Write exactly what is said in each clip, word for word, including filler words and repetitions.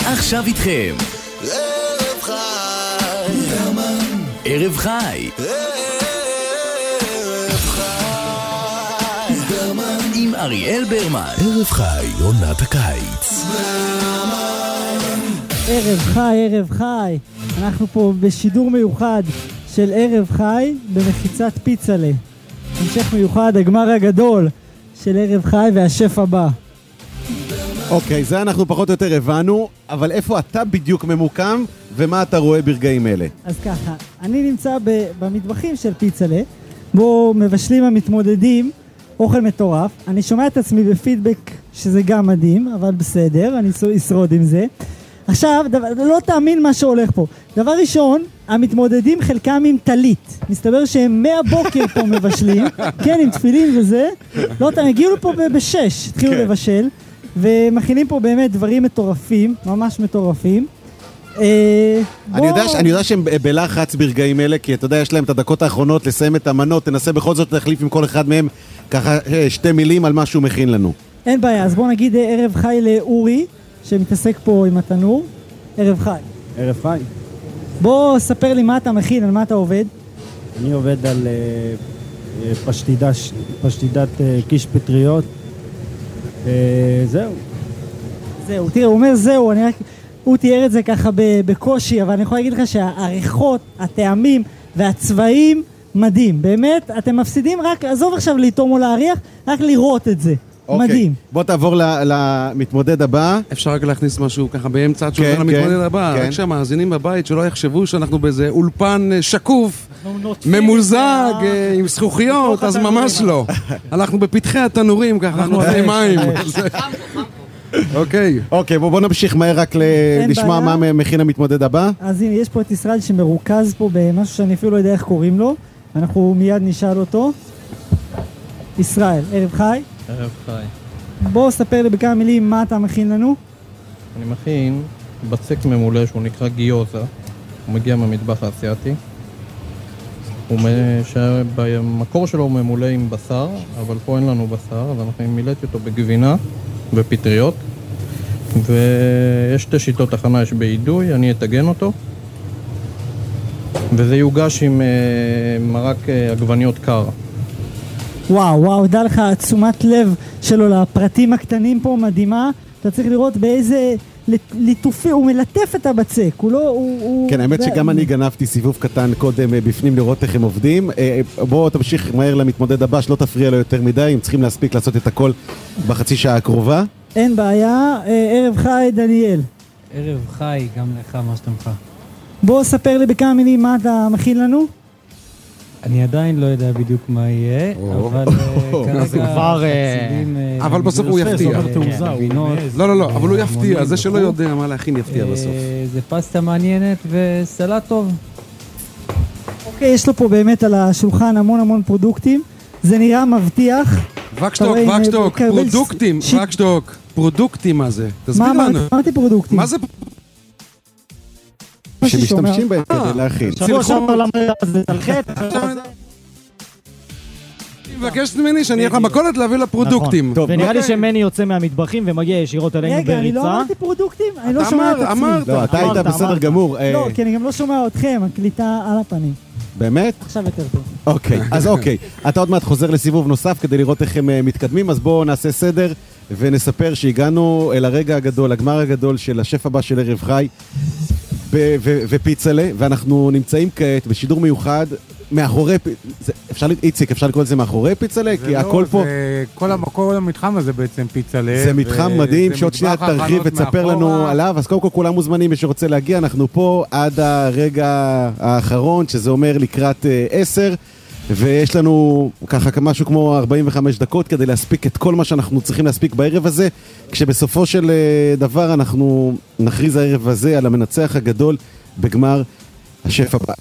עכשיו איתכם ערב חי, ערב חי עם אריאל ברמן. ערב חי, עונת הקיץ. ערב חי, ערב חי. אנחנו פה בשידור מיוחד של ערב חי במחיצת פיצלה. המשך מיוחד, הגמר הגדול של ערב חי והשף הבא. אוקיי, זה אנחנו פחות או יותר הבנו, אבל איפה אתה בדיוק ממוקם ומה אתה רואה ברגעים אלה? אז ככה, אני נמצא ב- במטבחים של פיצלה, בו מבשלים המתמודדים אוכל מטורף. אני שומע את עצמי בפידבק שזה גם מדהים, אבל בסדר, אני אשרוד עם זה. עכשיו, דבר, לא תאמין מה שהולך פה. דבר ראשון, המתמודדים חלקם עם טלית. מסתבר שהם מהבוקר פה מבשלים, כן, עם תפילים וזה. לא תאמין, הגיעו פה ב- בשש, התחילו כן. לבשל, ומכינים פה באמת דברים מטורפים, ממש מטורפים. אני יודע, אני יודע שהם בלחץ ברגעים אלה, כי אתה יודע, יש להם את הדקות האחרונות לסיים את המנות, תנסה בכל זאת להחליף עם כל אחד מהם ככה שתי מילים על מה שהוא מכין לנו. אין בעיה, אז בוא נגיד ערב חי לאורי, שמתעסק פה עם התנור. ערב חי. ערב חי. בוא ספר לי מה אתה מכין, על מה אתה עובד. אני עובד על uh, פשטידה, פשטידת uh, קיש פטריות. Uh, זהו. זהו, תראה, הוא אומר זהו, אני רק... הוא תיאר את זה ככה בקושי, אבל אני יכול להגיד לך שהעריכות, הטעמים והצבעים מדהים. באמת, אתם מפסידים רק, עזוב עכשיו לטעום או להריח, רק לראות את זה. אוקיי. מדהים. בוא תעבור למתמודד הבא. אפשר רק להכניס משהו ככה באמצע עד כן, שעובר למתמודד כן, הבא, כן. רק שהמאזינים בבית שלא יחשבו שאנחנו באיזה אולפן שקוף, ממוזג, אה, עם זכוכיות, אז ממש לא. אנחנו בפתחי התנורים ככה, אנחנו עושים מים. אוקיי. אוקיי, בוא, בוא נמשיך מהר רק לשמוע בעיה. מה מכין המתמודד הבא. אז הנה, יש פה את ישראל שמרוכז פה במשהו שאני אפילו לא יודע איך קוראים לו. אנחנו מיד נשאל אותו. ישראל, ערב חי. ערב חי. בוא ספר לי בכמה מילים מה אתה מכין לנו. אני מכין בצק ממולא שהוא נקרא גיוזה. הוא מגיע מהמטבח האסייתי. הוא מ- שבמקור שלו הוא ממולא עם בשר, אבל פה אין לנו בשר, אז אנחנו מילאתי אותו בגבינה ופטריות. ויש שתי שיטות הכנה, יש בעידוי, אני אתגן אותו. וזה יוגש עם uh, מרק uh, עגבניות קר. וואו, וואו, דע לך, תשומת לב שלו לפרטים הקטנים פה מדהימה. אתה צריך לראות באיזה ליטופי, הוא מלטף את הבצק, הוא לא... הוא, הוא... כן, האמת שגם אני גנבתי סיבוב קטן קודם בפנים לראות איך הם עובדים. בואו תמשיך מהר למתמודד הבא, שלא תפריע לו יותר מדי, הם צריכים להספיק לעשות את הכל בחצי שעה הקרובה. אין בעיה, ערב חי דניאל. ערב חי, גם לך, מה שלומך. בוא ספר לי בכמה מילים מה אתה מכין לנו. אני עדיין לא יודע בדיוק מה יהיה, אבל כרגע כבר... אבל בסוף הוא יפתיע. לא, לא, לא, אבל הוא יפתיע, זה שלא יודע מה להכין יפתיע בסוף. זה פסטה מעניינת וסלט טוב. אוקיי, יש לו פה באמת על השולחן המון המון פרודוקטים. זה נראה מבטיח. וקשטוק, וקשטוק, פרודוקטים, וקשטוק, פרודוקטים מה זה? תסביר לנו. מה אמרתי פרודוקטים? מה זה? שמשתמשים בהם כדי להכין. שבוע שבוע למה זה תלחת. היא מבקשת ממני שאני אלך למכולת להביא לה פרודוקטים. ונראה לי שמני יוצא מהמטבחים ומגיע ישירות אלינו בריצה. רגע, אני לא אמרתי פרודוקטים, אני לא שומע את עצמי. אמרת, לא, אתה היית בסדר גמור. לא, כי אני גם לא שומע אתכם, הקליטה על הפנים. באמת? עכשיו יותר טוב. אוקיי, אז אוקיי. אתה עוד מעט חוזר לסיבוב נוסף כדי לראות איך הם מתקדמים, אז בואו נעשה סדר ונספר שהגענו אל הרגע הגדול, הגמר הגדול של השף הבא של ערב חי ופיצלה, ואנחנו נמצאים כעת בשידור מיוחד מאחורי, אפשר, איציק, אפשר לקרוא את זה מאחורי פיצלה? כי הכל פה... כל המתחם הזה בעצם פיצלה. זה מתחם מדהים, שעוד שנייה תרחיב ותספר לנו עליו, אז קודם כל כולם מוזמנים, מי שרוצה להגיע, אנחנו פה עד הרגע האחרון, שזה אומר לקראת עשר, ויש לנו ככה משהו כמו ארבעים וחמש דקות כדי להספיק את כל מה שאנחנו צריכים להספיק בערב הזה, כשבסופו של דבר אנחנו נכריז הערב הזה על המנצח הגדול בגמר השף הבא.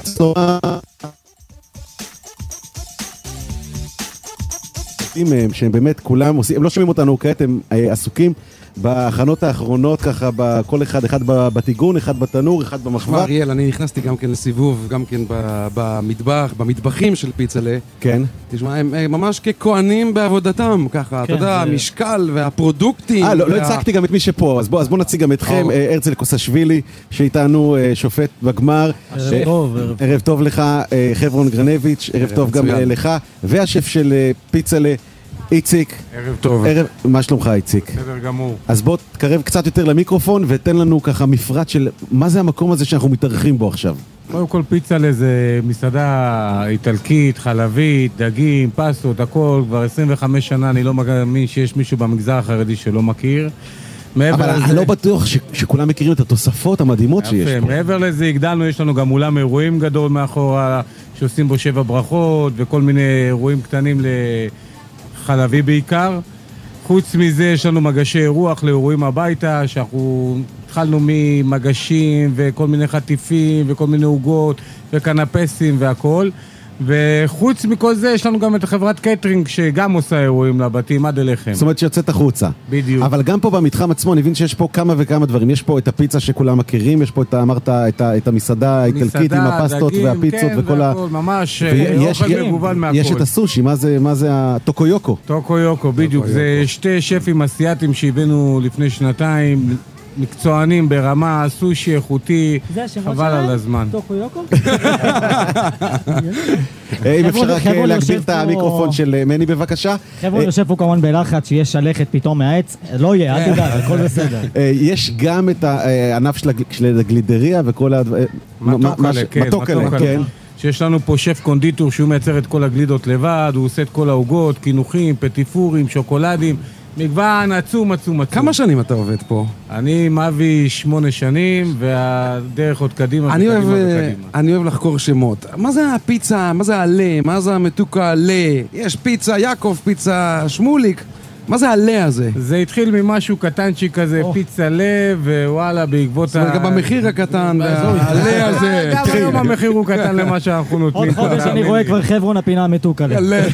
מהם שהם באמת כולם עושים, הם לא שומעים אותנו כעת, הם עסוקים בהכנות האחרונות, ככה, כל אחד, אחד בטיגון, אחד בתנור, אחד במחווה. אריאל, אני נכנסתי גם כן לסיבוב, גם כן במטבח, במטבחים של פיצלה. כן. תשמע, הם ממש ככהנים בעבודתם, ככה, אתה יודע, המשקל והפרודוקטים. אה, לא הצגתי גם את מי שפה, אז בואו נציג גם אתכם, הרצל קוסשווילי, שאיתנו שופט בגמר. ערב טוב. ערב טוב לך, חברון גרנביץ', ערב טוב גם לך, והשף של פיצלה, איציק. ערב טוב. מה שלומך, איציק? בסדר גמור. אז בוא תקרב קצת יותר למיקרופון ותן לנו ככה מפרט של מה זה המקום הזה שאנחנו מתארחים בו עכשיו. קודם כל פיצלה זה מסעדה איטלקית, חלבית, דגים, פסטות, הכל. כבר עשרים וחמש שנה אני לא מאמין שיש מישהו במגזר החרדי שלא מכיר. אבל אני לא בטוח שכולם מכירים את התוספות המדהימות שיש פה. מעבר לזה הגדלנו, יש לנו גם אולם אירועים גדול מאחורה, שעושים בו שבע ברכות וכל מיני אירועים קטנים לחלבי בעיקר. חוץ מזה יש לנו מגשי אירוח לאירועים הביתה, שאנחנו התחלנו ממגשים וכל מיני חטיפים וכל מיני עוגות וקנפסים והכל. וחוץ מכל זה יש לנו גם את חברת קטרינג שגם עושה אירועים לבתים עד אליכם. זאת אומרת שיוצאת החוצה. בדיוק. אבל גם פה במתחם עצמו אני מבין שיש פה כמה וכמה דברים. יש פה את הפיצה שכולם מכירים, יש פה את, אמרת, את, את המסעדה האיטלקית עם הפסטות דגים, והפיצות כן, וכל ה... ממש ויש, אוכל מגוון מהכל. יש את הסושי, מה זה, מה זה הטוקויוקו? טוקויוקו, בדיוק. זה שתי שפים אסיאטים שהבאנו לפני שנתיים, מקצוענים ברמה, סושי איכותי, חבל על הזמן. טוקויוקו? אם אפשר רק להגביר את המיקרופון של מני בבקשה. חבר'ה, יושב פה כמובן בלחץ שיש שלכת פתאום מהעץ, לא יהיה, אל תדאג, הכל בסדר. יש גם את הענף של הגלידריה וכל הדברים. מטוקלה, כן. שיש לנו פה שף קונדיטור שהוא מייצר את כל הגלידות לבד, הוא עושה את כל העוגות, קינוחים, פטיפורים, שוקולדים, מגוון עצום, עצום, עצום. כמה שנים אתה עובד פה? אני מביא שמונה שנים, והדרך עוד קדימה אני וקדימה אוהב, וקדימה. אני אוהב לחקור שמות. מה זה הפיצה? מה זה העלה? מה זה המתוקה עלה? יש פיצה יעקב, פיצה שמוליק. מה זה העלה הזה? זה התחיל ממשהו קטנצ'י כזה, פיצה לב, ווואלה, בעקבות ה... זאת אומרת, גם המחיר הקטן, העלה הזה. גם היום המחיר הוא קטן למה שאנחנו נותנים. עוד חודש אני רואה כבר חברון הפינה המתוקלה.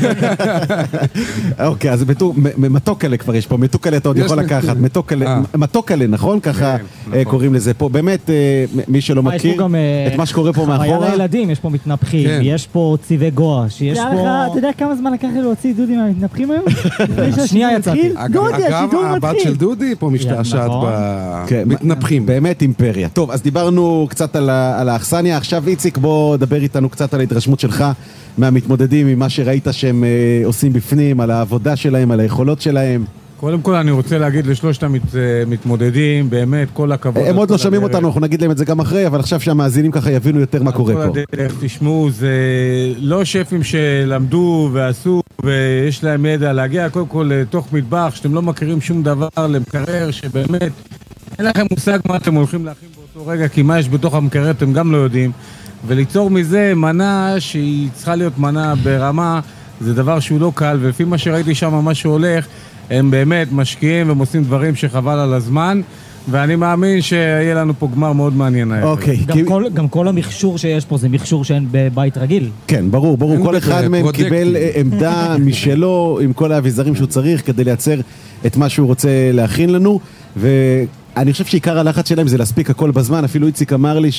אוקיי, אז מתוקלה כבר יש פה, מתוקלה אתה עוד יכול לקחת, מתוקלה, נכון? ככה קוראים לזה פה. באמת, מי שלא מכיר, את מה שקורה פה מאחורה. חוויה לילדים, יש פה מתנפחים, יש פה צבעי גואה, שיש פה... אתה יודע כמה זמן לקח לי להוציא דודי מהמתנפחים היום? שנייה יצאתי. דודי, השידור מתחיל. אגב, הבת של דודי פה משתעשעת במתנפחים. באמת אימפריה. טוב, אז דיברנו קצת על האכסניה. עכשיו איציק, בוא דבר איתנו קצת על ההתרשמות שלך מהמתמודדים, ממה שראית שהם עושים בפנים, על העבודה שלהם, על היכולות שלהם. קודם כל אני רוצה להגיד לשלושת המתמודדים, באמת כל הכבוד. הם עוד לא שומעים אותנו, אנחנו נגיד להם את זה גם אחרי, אבל עכשיו שהמאזינים ככה יבינו יותר מה קורה פה. תשמעו, זה לא שפים שלמדו ועשו ויש להם ידע להגיע קודם כל לתוך מטבח, שאתם לא מכירים שום דבר למקרר, שבאמת אין לכם מושג מה אתם הולכים להכין באותו רגע, כי מה יש בתוך המקרר אתם גם לא יודעים, וליצור מזה מנה שהיא צריכה להיות מנה ברמה, זה דבר שהוא לא קל, ולפי מה שראיתי שם מה שהולך, הם באמת משקיעים והם עושים דברים שחבל על הזמן, ואני מאמין שיהיה לנו פה גמר מאוד מעניין. אוקיי. גם כל המכשור שיש פה זה מכשור שאין בבית רגיל. כן, ברור, ברור. כל אחד מהם קיבל עמדה משלו עם כל האביזרים שהוא צריך כדי לייצר את מה שהוא רוצה להכין לנו, ואני חושב שעיקר הלחץ שלהם זה להספיק הכל בזמן. אפילו איציק אמר לי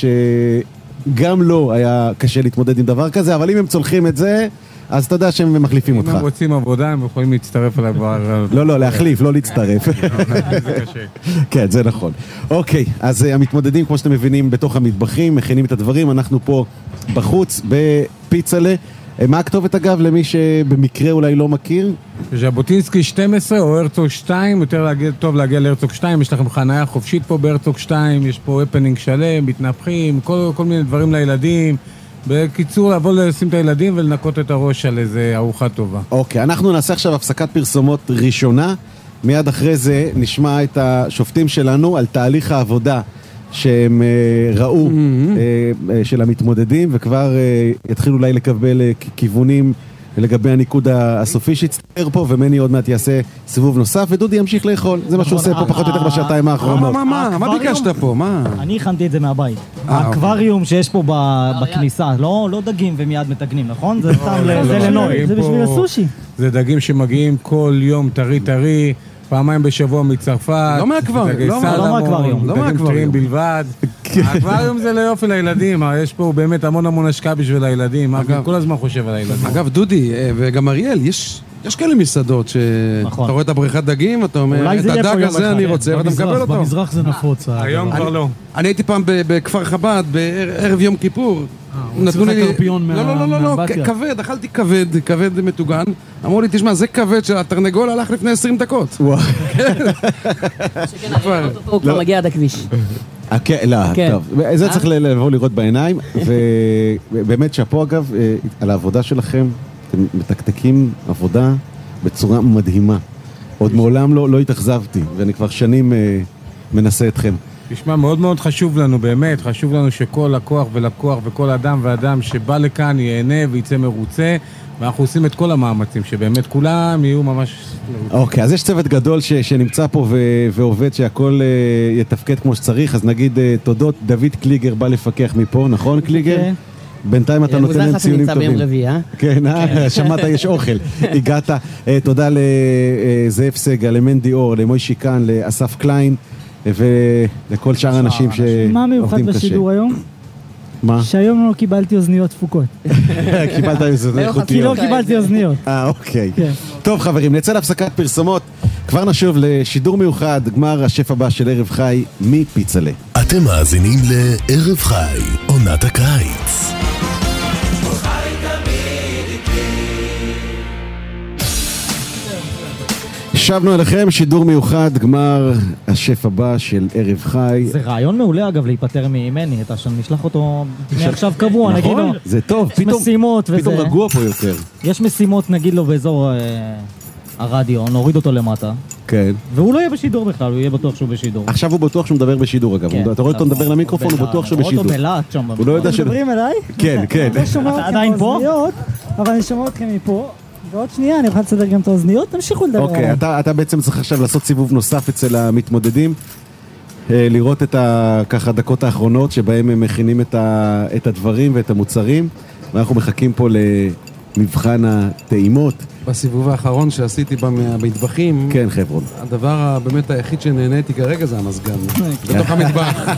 שגם לא היה קשה להתמודד עם דבר כזה, אבל אם הם צולחים את זה, אז אתה יודע שהם מחליפים אותך. אם הם רוצים עבודה, הם יכולים להצטרף אליי כבר... לא, לא, להחליף, לא להצטרף. זה קשה. כן, זה נכון. אוקיי, אז המתמודדים, כמו שאתם מבינים, בתוך המטבחים, מכינים את הדברים, אנחנו פה בחוץ, בפיצלה. מה הכתובת אגב, למי שבמקרה אולי לא מכיר? ז'בוטינסקי שתים עשרה או הרצוג שתיים, יותר להגיע, טוב להגיע להרצוג שתיים, יש לכם חניה חופשית פה בהרצוג שתיים, יש פה הפנינג שלם, מתנפחים, כל, כל מיני דברים לילדים. בקיצור, לבוא לשים את הילדים ולנקות את הראש על איזה ארוחה טובה. אוקיי, אנחנו נעשה עכשיו הפסקת פרסומות ראשונה. מיד אחרי זה נשמע את השופטים שלנו על תהליך העבודה שהם ראו של המתמודדים, וכבר יתחילו אולי לקבל כיוונים לגבי הניקוד הסופי שהצטער פה, ומני עוד מעט יעשה סיבוב נוסף, ודודי ימשיך לאכול. זה מה שהוא עושה פה פחות או יותר בשעתיים האחרונות. מה, מה, מה ביקשת פה? מה? אני הכנתי את זה מהבית. האקווריום שיש פה בכניסה, לא דגים ומיד מתגנים, נכון? זה סתם, זה לנוי. זה בשביל הסושי. זה דגים שמגיעים כל יום טרי טרי, פעמיים בשבוע מצרפת. לא מהאקווריום, לא מהאקווריום. לא מהאקווריום. בלבד. האקווריום זה ליופי לילדים, יש פה באמת המון המון השקעה בשביל הילדים, אני כל הזמן חושב על הילדים. אגב, דודי וגם אריאל, יש... יש כאלה מסעדות שאתה רואה את הבריכת דגים, אתה אומר, את הדג הזה אני רוצה, ואתה מקבל אותו. במזרח זה נפוץ. היום כבר לא. אני הייתי פעם בכפר חב"ד, בערב יום כיפור. נתנו לי קרפיון מהבתיה. לא, לא, לא, לא, כבד, אכלתי כבד, כבד מטוגן. אמרו לי, תשמע, זה כבד שהתרנגול הלך לפני עשרים דקות. וואו. שכן, הוא כבר מגיע עד הכביש. לא, טוב. זה צריך לבוא לראות בעיניים, ובאמת שפה אגב, על העבודה שלכם, אתם מתקתקים עבודה בצורה מדהימה. עוד מעולם לא, לא התאכזבתי, ואני כבר שנים אה, מנסה אתכם. תשמע, מאוד מאוד חשוב לנו, באמת, חשוב לנו שכל לקוח ולקוח וכל אדם ואדם שבא לכאן ייהנה ויצא מרוצה, ואנחנו עושים את כל המאמצים, שבאמת כולם יהיו ממש מרוצים. אוקיי, אז יש צוות גדול ש, שנמצא פה ו, ועובד שהכל אה, יתפקד כמו שצריך, אז נגיד אה, תודות, דוד קליגר בא לפקח מפה, נכון קליגר? כן. בינתיים אתה נותן להם ציונים טובים. מוזר לך שנמצא ביום רביעי, אה? כן, שמעת, יש אוכל. הגעת. תודה לזאב סגל, למנדי אור, למוישי כאן, לאסף קליין, ולכל שאר האנשים שעובדים קשה. מה מיוחד בשידור היום? מה? שהיום לא קיבלתי אוזניות תפוקות. קיבלת אוזניות איכותיות. כי לא קיבלתי אוזניות. אה, אוקיי. טוב חברים, נצא להפסקת פרסומות. כבר נשוב לשידור מיוחד, גמר השף הבא של ערב חי מפיצלה. אתם מאזינים לערב חי, עונת הקיץ. שבנו אליכם, שידור מיוחד, גמר השף הבא של ערב חי. זה רעיון מעולה אגב להיפטר ממני, אתה שם נשלח אותו מעכשיו קבוע, נגיד לו. זה טוב, יש משימות וזה. פתאום רגוע פה יותר. יש משימות, נגיד לו באזור הרדיו, נוריד אותו למטה. כן. והוא לא יהיה בשידור בכלל, הוא יהיה בטוח שהוא בשידור. עכשיו הוא בטוח שהוא מדבר בשידור אגב. אתה רואה אותו מדבר למיקרופון, הוא בטוח שהוא בשידור. אותו מלאט שם. הוא לא יודע ש... מדברים אליי? כן, כן. אתה עדיין פה? אבל אני שומע אתכם מפה. ועוד שנייה, אני אוכל לסדר גם את האוזניות, תמשיכו לדבר. אוקיי, אתה, אתה בעצם צריך עכשיו לעשות סיבוב נוסף אצל המתמודדים, לראות את ככה הדקות האחרונות שבהם הם מכינים את, ה, את הדברים ואת המוצרים, ואנחנו מחכים פה למבחן הטעימות. בסיבוב האחרון שעשיתי במטבחים, כן חברון. הדבר באמת היחיד שנהניתי כרגע זה המסגן, בתוך המטבח.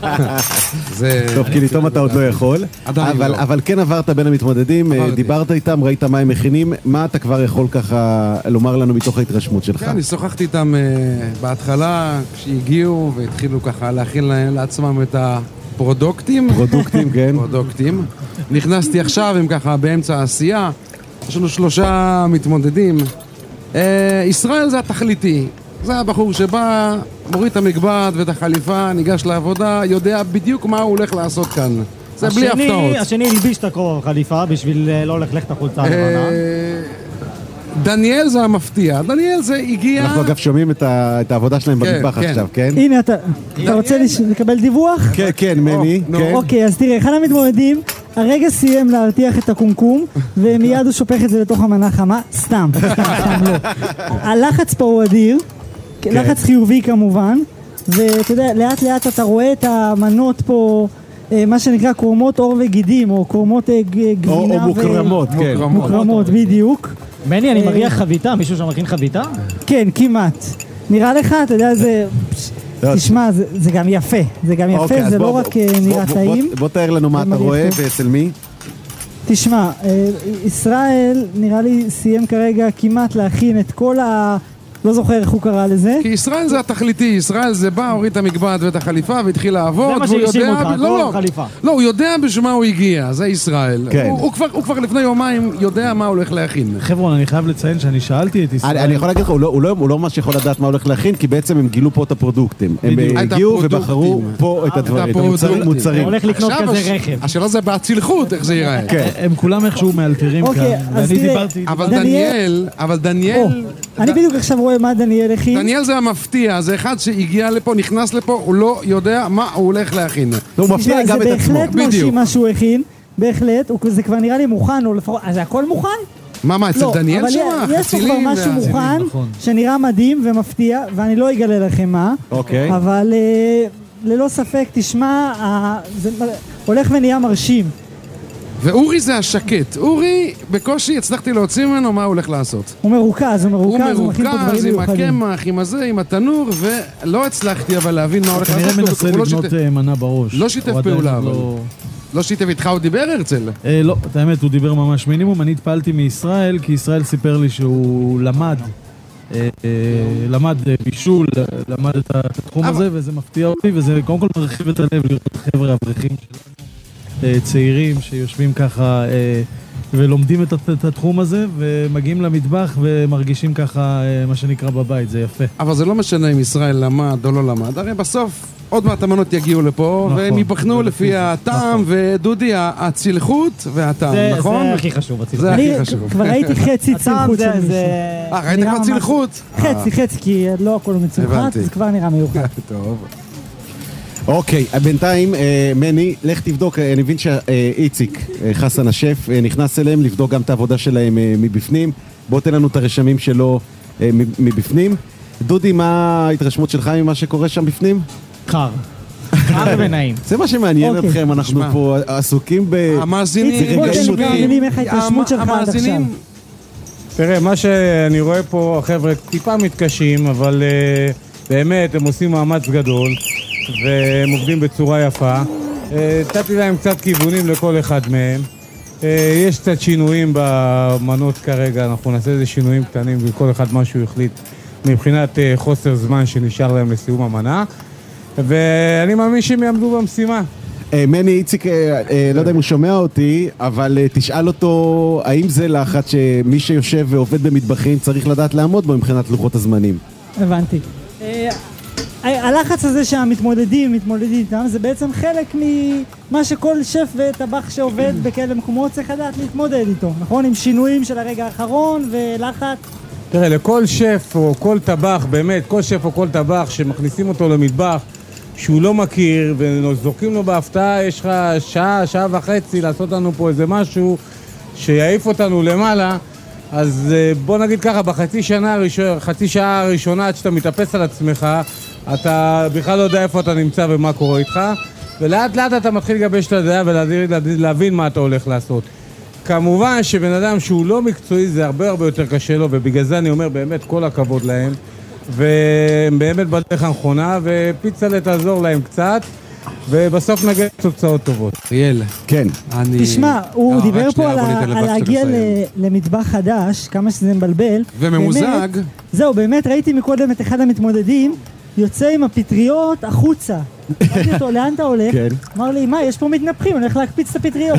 טוב, כי לטום אתה עוד לא יכול, אבל כן עברת בין המתמודדים, דיברת איתם, ראית מה הם מכינים, מה אתה כבר יכול ככה לומר לנו מתוך ההתרשמות שלך? כן, אני שוחחתי איתם בהתחלה, כשהגיעו והתחילו ככה להכין לעצמם את הפרודוקטים. פרודוקטים, כן. פרודוקטים. נכנסתי עכשיו, הם ככה באמצע העשייה. יש לנו שלושה מתמודדים. ישראל זה התכליתי. זה הבחור שבא, מוריד את המגבד ואת החליפה, ניגש לעבודה, יודע בדיוק מה הוא הולך לעשות כאן. זה בלי הפתעות. השני הלביש את החליפה בשביל לא ללכלך את החולצה הלבנה. דניאל זה המפתיע. דניאל זה הגיע... אנחנו אגב שומעים את העבודה שלהם במטבח עכשיו, כן? הנה, אתה רוצה לקבל דיווח? כן, כן, מני. אוקיי, אז תראה, אחד המתמודדים הרגע סיים להרתיח את הקומקום, ומיד הוא שופך את זה לתוך המנה חמה. סתם, סתם, סתם, לא. הלחץ פה הוא אדיר, לחץ חיובי כמובן, ואתה יודע, לאט לאט אתה רואה את המנות פה, מה שנקרא קורמות עור וגידים, או קורמות גבינה. או מוקרמות, כן. מוקרמות, בדיוק. מני, אני מריח חביתה, מישהו שם מכין חביתה? כן, כמעט. נראה לך, אתה יודע, זה... תשמע, זה, זה גם יפה, זה גם יפה, okay, זה לא בוא, רק בוא, נראה בוא, טעים. בוא, בוא תאר לנו מה אתה רואה ואצל מי. תשמע, ישראל נראה לי סיים כרגע כמעט להכין את כל ה... לא זוכר איך הוא קרא לזה. כי ישראל זה התכליתי, ישראל זה בא, הוריד את המגבד ואת החליפה והתחיל לעבוד. זה מה שהרשים אותך, לא, לא, חליפה. לא, הוא יודע בשביל מה הוא הגיע, זה ישראל. כן. הוא, הוא, כבר, הוא כבר לפני יומיים יודע מה הוא הולך להכין. חבר'ון, אני חייב לציין שאני שאלתי את ישראל. אני, אני יכול להגיד לך, הוא לא, הוא, לא, הוא לא ממש יכול לדעת מה הולך להכין, כי בעצם הם גילו פה את הפרודוקטים. הם הגיעו ובחרו פה את הדברים, את המוצרים. הוא הולך לקנות כזה רכב. השאלה זה בהצלחות, איך זה ייראה. הם כולם איכשהו מאלתרים כאן. ואני דיברתי... אבל דניאל, אבל דניאל... אני בדיוק עכשיו רואה מה דניאל הכין. דניאל זה המפתיע, זה אחד שהגיע לפה, נכנס לפה, הוא לא יודע מה הוא הולך להכין. הוא מפתיע גם את עצמו. זה בהחלט מרשים מה שהוא הכין, בהחלט, זה כבר נראה לי מוכן, או לפחות, אז זה הכל מוכן? מה, מה, אצל דניאל שם? יש פה כבר משהו מוכן, שנראה מדהים ומפתיע, ואני לא אגלה לכם מה, אבל ללא ספק, תשמע, זה הולך ונהיה מרשים. ואורי זה השקט. אורי, בקושי הצלחתי להוציא ממנו מה הוא הולך לעשות. הוא מרוכז, הוא מרוכז, הוא מכין פה דברים עם מיוחדים. הקמח, עם הזה, עם התנור, ולא הצלחתי אבל להבין מה הולך לעשות. כנראה מנסה לבנות מנה בראש. לא שיתף פעולה, אבל... לא שיתף איתך, הוא דיבר הרצל? לא, את האמת, הוא דיבר ממש מינימום. אני התפעלתי מישראל, כי ישראל סיפר לי שהוא למד. למד בישול, למד את התחום הזה, וזה מפתיע אותי, וזה קודם כל מרחיב את הלב לראות חבר'ה אברכים שלנו, צעירים שיושבים ככה ולומדים את התחום הזה, ומגיעים למטבח ומרגישים ככה מה שנקרא בבית, זה יפה. אבל זה לא משנה אם ישראל למד או לא למד, הרי בסוף עוד מעט המנות יגיעו לפה, והם ייבחנו לפי הטעם, ודודי, הצלחות והטעם, נכון? זה הכי חשוב, הצלחות. זה הכי חשוב. כבר ראיתי חצי צלחות של מישהו. אה, ראית כבר צלחות? חצי, חצי, כי לא הכל מצלחת, זה כבר נראה מיוחד. טוב. אוקיי, בינתיים, מני, לך תבדוק, אני מבין שאיציק, חסן השף, נכנס אליהם לבדוק גם את העבודה שלהם מבפנים. בוא תן לנו את הרשמים שלו מבפנים. דודי, מה ההתרשמות שלך ממה שקורה שם בפנים? קר. קר ונעים. זה מה שמעניין אתכם, אנחנו פה עסוקים ב... המאזינים, איך ההתרשמות שלך עד עכשיו? תראה, מה שאני רואה פה, החבר'ה טיפה מתקשים, אבל באמת הם עושים מאמץ גדול, והם עובדים בצורה יפה. נתתי להם קצת כיוונים לכל אחד מהם. יש קצת שינויים במנות כרגע, אנחנו נעשה איזה שינויים קטנים, וכל אחד מה שהוא החליט מבחינת חוסר זמן שנשאר להם לסיום המנה. ואני מאמין שהם יעמדו במשימה. מני, איציק, לא יודע אם הוא שומע אותי, אבל תשאל אותו, האם זה לחץ שמי שיושב ועובד במטבחים צריך לדעת לעמוד בו מבחינת לוחות הזמנים? הבנתי. הלחץ הזה שהמתמודדים מתמודדים איתם, זה בעצם חלק ממה שכל שף וטבח שעובד בכאלה מקומות צריך לדעת להתמודד איתו, נכון? עם שינויים של הרגע האחרון ולחץ. תראה, לכל שף או כל טבח, באמת, כל שף או כל טבח שמכניסים אותו למטבח שהוא לא מכיר וזורקים לו בהפתעה, יש לך שעה, שעה וחצי לעשות לנו פה איזה משהו שיעיף אותנו למעלה, אז בוא נגיד ככה, בחצי שנה הראשונה, חצי שעה הראשונה עד שאתה מתאפס על עצמך, אתה בכלל לא יודע איפה אתה נמצא ומה קורה איתך, ולאט לאט אתה מתחיל לגבש את הדעה ולהבין מה אתה הולך לעשות. כמובן שבן אדם שהוא לא מקצועי זה הרבה הרבה יותר קשה לו, ובגלל זה אני אומר באמת כל הכבוד להם, והם באמת בדרך הנכונה, ופיצה תעזור להם קצת, ובסוף נגיע תוצאות טובות. אריאל, כן. תשמע, הוא דיבר פה על להגיע למטבח חדש, כמה שזה מבלבל. וממוזג. זהו, באמת ראיתי מקודם את אחד המתמודדים, יוצא עם הפטריות החוצה. אמרתי אותו, לאן אתה הולך? אמר לי, מה, יש פה מתנפחים, אני הולך להקפיץ את הפטריות.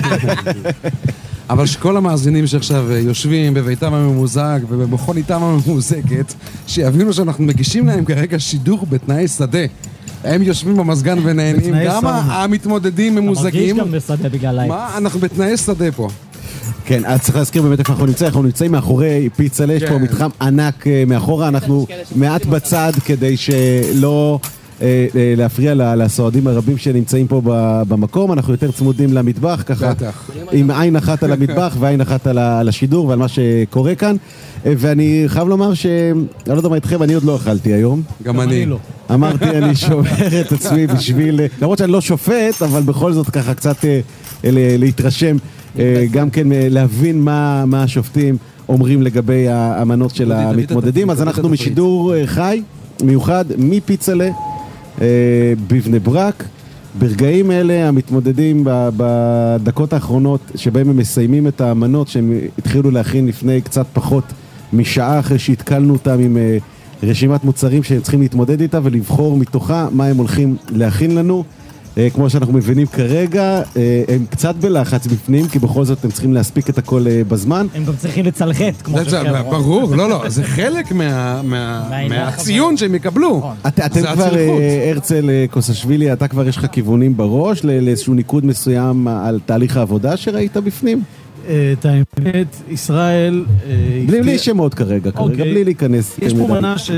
אבל שכל המאזינים שעכשיו יושבים בביתם הממוזג ובמכוניתם הממוזגת, שיבינו שאנחנו מגישים להם כרגע שידור בתנאי שדה. הם יושבים במזגן ונהנים, גם המתמודדים ממוזגים. אתה מרגיש גם בשדה בגלל לייק. מה? אנחנו בתנאי שדה פה. כן, אז צריך להזכיר באמת איפה אנחנו נמצאים, אנחנו נמצאים מאחורי פיצלה, יש פה מתחם ענק מאחורה, אנחנו מעט בצד כדי שלא להפריע לסועדים הרבים שנמצאים פה במקום, אנחנו יותר צמודים למטבח, ככה עם עין אחת על המטבח ועין אחת על השידור ועל מה שקורה כאן, ואני חייב לומר ש... אני לא יודע מה איתכם, אני עוד לא אכלתי היום. גם אני. אמרתי, אני שומר את עצמי בשביל... למרות שאני לא שופט, אבל בכל זאת ככה קצת להתרשם, גם כן להבין מה השופטים אומרים לגבי המנות של המתמודדים. אז אנחנו משידור חי, מיוחד, מפיצלה, בבני ברק. ברגעים אלה המתמודדים בדקות האחרונות שבהם הם מסיימים את המנות שהם התחילו להכין לפני קצת פחות משעה, אחרי שהתקלנו אותם עם רשימת מוצרים שהם צריכים להתמודד איתה ולבחור מתוכה מה הם הולכים להכין לנו. כמו שאנחנו מבינים כרגע, הם קצת בלחץ בפנים, כי בכל זאת הם צריכים להספיק את הכל בזמן. הם גם צריכים לצלחת, כמו שקרה. ברור, לא, לא, זה חלק מהציון שהם יקבלו. אתם כבר, הרצל קוסשווילי, אתה כבר יש לך כיוונים בראש לאיזשהו ניקוד מסוים על תהליך העבודה שראית בפנים? את האמת, ישראל... בלי שמות כרגע, כרגע, בלי להיכנס. יש פה מנה ש...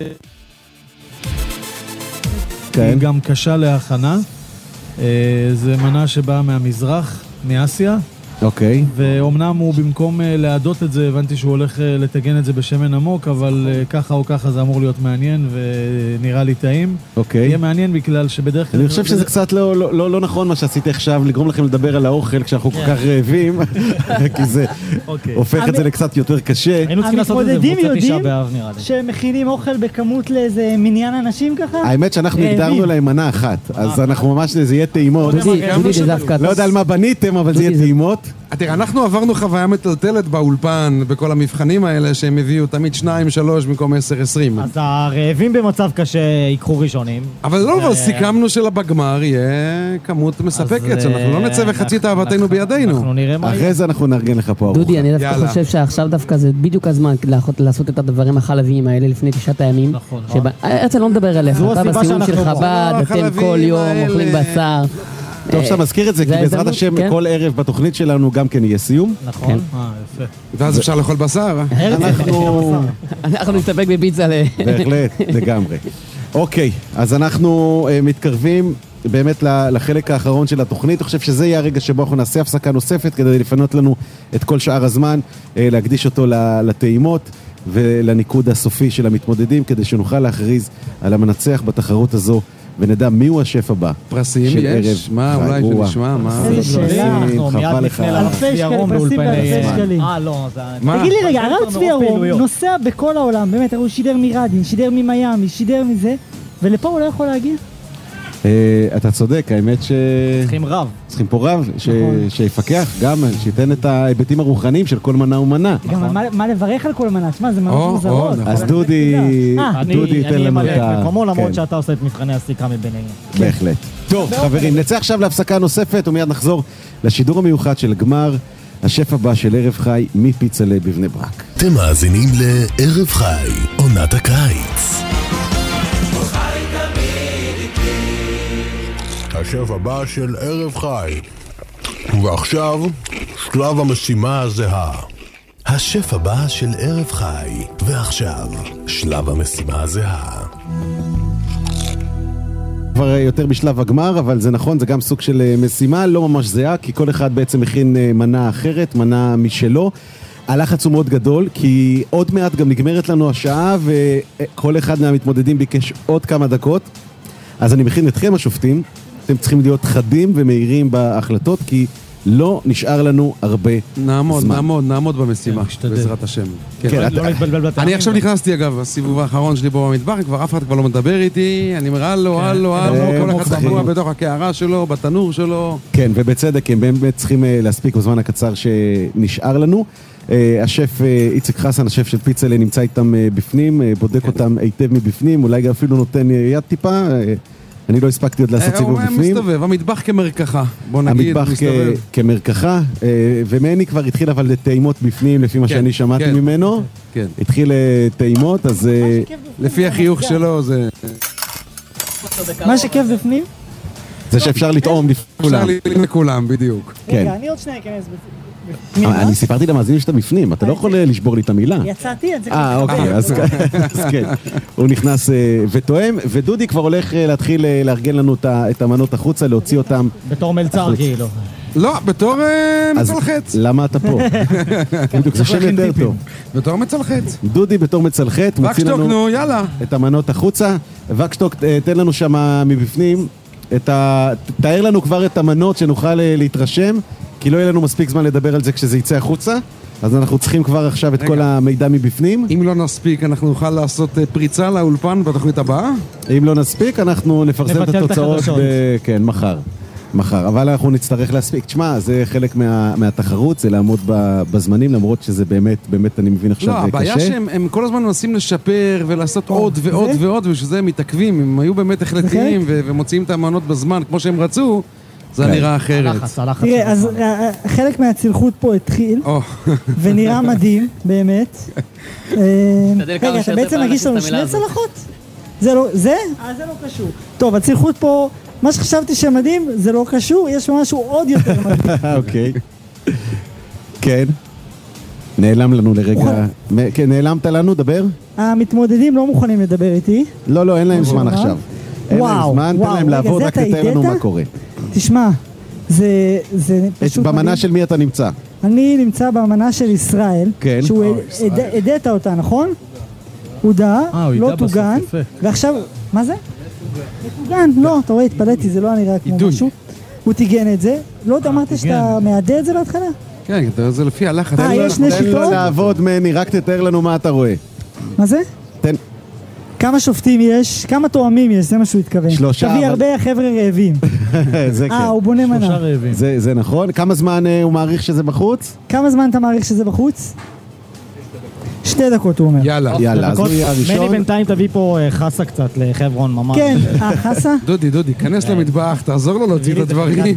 היא גם קשה להכנה. זה מנה שבאה מהמזרח, מאסיה. אוקיי. ואומנם הוא במקום להדות את זה, הבנתי שהוא הולך לטגן את זה בשמן עמוק, אבל ככה או ככה זה אמור להיות מעניין, ונראה לי טעים. אוקיי. יהיה מעניין בגלל שבדרך כלל... אני חושב שזה קצת לא נכון מה שעשיתי עכשיו, לגרום לכם לדבר על האוכל כשאנחנו כל כך רעבים, כי זה הופך את זה לקצת יותר קשה. המתמודדים יודעים שמכינים אוכל בכמות לאיזה מניין אנשים ככה? האמת שאנחנו הגדרנו להם מנה אחת, אז אנחנו ממש, זה יהיה טעימות. לא יודע על מה בניתם, אבל זה יהיה טעימות. תראה, אנחנו עברנו חוויה מטלטלת באולפן, בכל המבחנים האלה, שהם הביאו תמיד שניים, שלוש, במקום עשר, עשרים. אז הרעבים במצב קשה ייקחו ראשונים. אבל לא, אבל סיכמנו שלבגמר יהיה כמות מספקת, שאנחנו לא נצא וחצי תאוותנו בידינו. אחרי זה אנחנו נארגן לך פה ארוחה. דודי, אני דווקא חושב שעכשיו דווקא זה בדיוק הזמן לעשות את הדברים החלביים האלה לפני תשעת הימים. נכון. הרצל לא מדבר עליך, אתה בסיום של חב"ד, אתם כל יום אוכלים בשר. טוב שאתה מזכיר את זה, כי בעזרת השם כל ערב בתוכנית שלנו גם כן יהיה סיום. נכון. אה, יפה. ואז אפשר לאכול בשר. אנחנו... אנחנו נסתפק בפיצה ל... בהחלט, לגמרי. אוקיי, אז אנחנו מתקרבים באמת לחלק האחרון של התוכנית. אני חושב שזה יהיה הרגע שבו אנחנו נעשה הפסקה נוספת כדי לפנות לנו את כל שאר הזמן, להקדיש אותו לטעימות ולניקוד הסופי של המתמודדים, כדי שנוכל להכריז על המנצח בתחרות הזו. ונדע מי הוא השף הבא. פרסים יש? מה, אולי שנשמע? מה? איזה שאלה. אנחנו מיד נפנה לרב צבי ירום באולפני... אה, לא, זה... תגיד לי רגע, הרב צבי ירום נוסע בכל העולם, באמת, הוא שידר מרדין, שידר ממיימי, שידר מזה, ולפה הוא לא יכול להגיע? אתה צודק, האמת ש... צריכים רב. צריכים פה רב, שיפקח גם, שייתן את ההיבטים הרוחניים של כל מנה ומנה. גם מה לברך על כל מנה, תשמע, זה ממש מוזרות. אז דודי, דודי ייתן לנו את ה... אני אמלא מקומו למרות שאתה עושה את מבחני הסיכה מבינינו. בהחלט. טוב, חברים, נצא עכשיו להפסקה נוספת, ומיד נחזור לשידור המיוחד של גמר השף הבא של ערב חי מפיצלה בבני ברק. אתם מאזינים לערב חי, עונת הקיץ. השף הבא של ערב חי. ועכשיו, שלב המשימה הזהה. השף הבא של ערב חי. ועכשיו, שלב המשימה הזהה. כבר יותר בשלב הגמר, אבל זה נכון, זה גם סוג של משימה, לא ממש זהה, כי כל אחד בעצם מכין מנה אחרת, מנה משלו. הלחץ הוא מאוד גדול, כי עוד מעט גם נגמרת לנו השעה, וכל אחד מהמתמודדים ביקש עוד כמה דקות. אז אני מכין אתכם השופטים, אתם צריכים להיות חדים ומהירים בהחלטות, כי לא נשאר לנו הרבה נעמוד, זמן. נעמוד, נעמוד במשימה, בעזרת השם. אני עכשיו נכנסתי אגב, הסיבוב האחרון שלי פה במטבח, כבר אף אחד כבר לא מדבר איתי, אני אומר, הלו, הלו, הלו, כל אחד תחבורה בתוך הקערה שלו, בתנור שלו. כן, ובצדק, הם באמת צריכים להספיק בזמן הקצר שנשאר לנו. השף איציק חסן, השף של פיצלה, נמצא איתם בפנים, בודק אותם היטב מבפנים, אולי אפילו נותן יד טיפה. אני לא הספקתי עוד לעשות סיבוב בפנים. הוא מסתובב, המטבח כמרקחה, בוא נגיד, המטבח כמרקחה, ומני כבר התחיל אבל לטעימות בפנים, לפי מה שאני שמעתי ממנו. התחיל טעימות, אז... לפי החיוך שלו זה... מה שכיף בפנים? זה שאפשר לטעום לכולם. אפשר לטעום לכולם, בדיוק. רגע, אני עוד שנייה אכנס בפנים. אני סיפרתי למאזינים שאתה בפנים, אתה לא יכול לשבור לי את המילה. יצאתי, את זה אה, אוקיי, אז כן. הוא נכנס ותואם, ודודי כבר הולך להתחיל לארגן לנו את המנות החוצה, להוציא אותם. בתור מלצר כאילו. לא, בתור מצלחץ. למה אתה פה? בדיוק, זה שם יותר טוב. בתור מצלחץ. דודי בתור מצלחץ, מוציא לנו את המנות החוצה. וקשטוק, תן לנו שם מבפנים, תאר לנו כבר את המנות שנוכל להתרשם. כי לא יהיה לנו מספיק זמן לדבר על זה כשזה יצא החוצה, אז אנחנו צריכים כבר עכשיו את כל המידע מבפנים. אם לא נספיק, אנחנו נוכל לעשות פריצה לאולפן בתוכנית הבאה? אם לא נספיק, אנחנו נפרסם את התוצאות כן, מחר. מחר, אבל אנחנו נצטרך להספיק. תשמע, זה חלק מהתחרות, זה לעמוד בזמנים, למרות שזה באמת, באמת אני מבין עכשיו קשה. לא, הבעיה שהם כל הזמן מנסים לשפר ולעשות עוד ועוד ועוד, ושזה הם מתעכבים, הם היו באמת החלטיים ומוציאים את המנות בזמן כמו שהם רצו. זה נראה אחרת. תראה, אז חלק מהצלחות פה התחיל, ונראה מדהים, באמת. רגע, אתה בעצם מגיש לנו שני צלחות? זה לא, זה? אה, זה לא קשור. טוב, הצלחות פה, מה שחשבתי שמדהים, זה לא קשור, יש משהו עוד יותר מדהים. אוקיי. כן. נעלם לנו לרגע. כן, נעלמת לנו, דבר? המתמודדים לא מוכנים לדבר איתי. לא, לא, אין להם זמן עכשיו. אין להם זמן, תן להם לעבוד, רק תתאר לנו מה קורה. תשמע, זה, זה פשוט... במנה מדהים. של מי אתה נמצא? אני נמצא במנה של ישראל, כן. שהוא הדעת אותה, נכון? הודע, לא תוגן, ועכשיו, מה זה? תוגן, לא, אתה רואה, התפלאתי, זה לא נראה כמו משהו. הוא תיגן את זה, לא יודע, אמרת שאתה מעדה את זה להתחלה? כן, זה לפי הלחץ. אה, יש שני שיטות? תן לו לעבוד, מני, רק תתאר לנו מה אתה רואה. מה זה? תן. כמה שופטים יש, כמה תואמים יש, זה מה שהוא התכוון. שלושה. תביא הרבה חבר'ה רעבים. זה כן. אה, הוא בונה מנה. שלושה רעבים. זה, זה נכון. כמה זמן הוא מעריך שזה בחוץ? כמה זמן אתה מעריך שזה בחוץ? שתי דקות הוא אומר. יאללה. יאללה, אז הוא יהיה הראשון. מני בינתיים תביא פה חסה קצת לחברון ממש. כן, אה, חסה? דודי, דודי, כנס למטבח, תעזור לו להוציא את הדברים.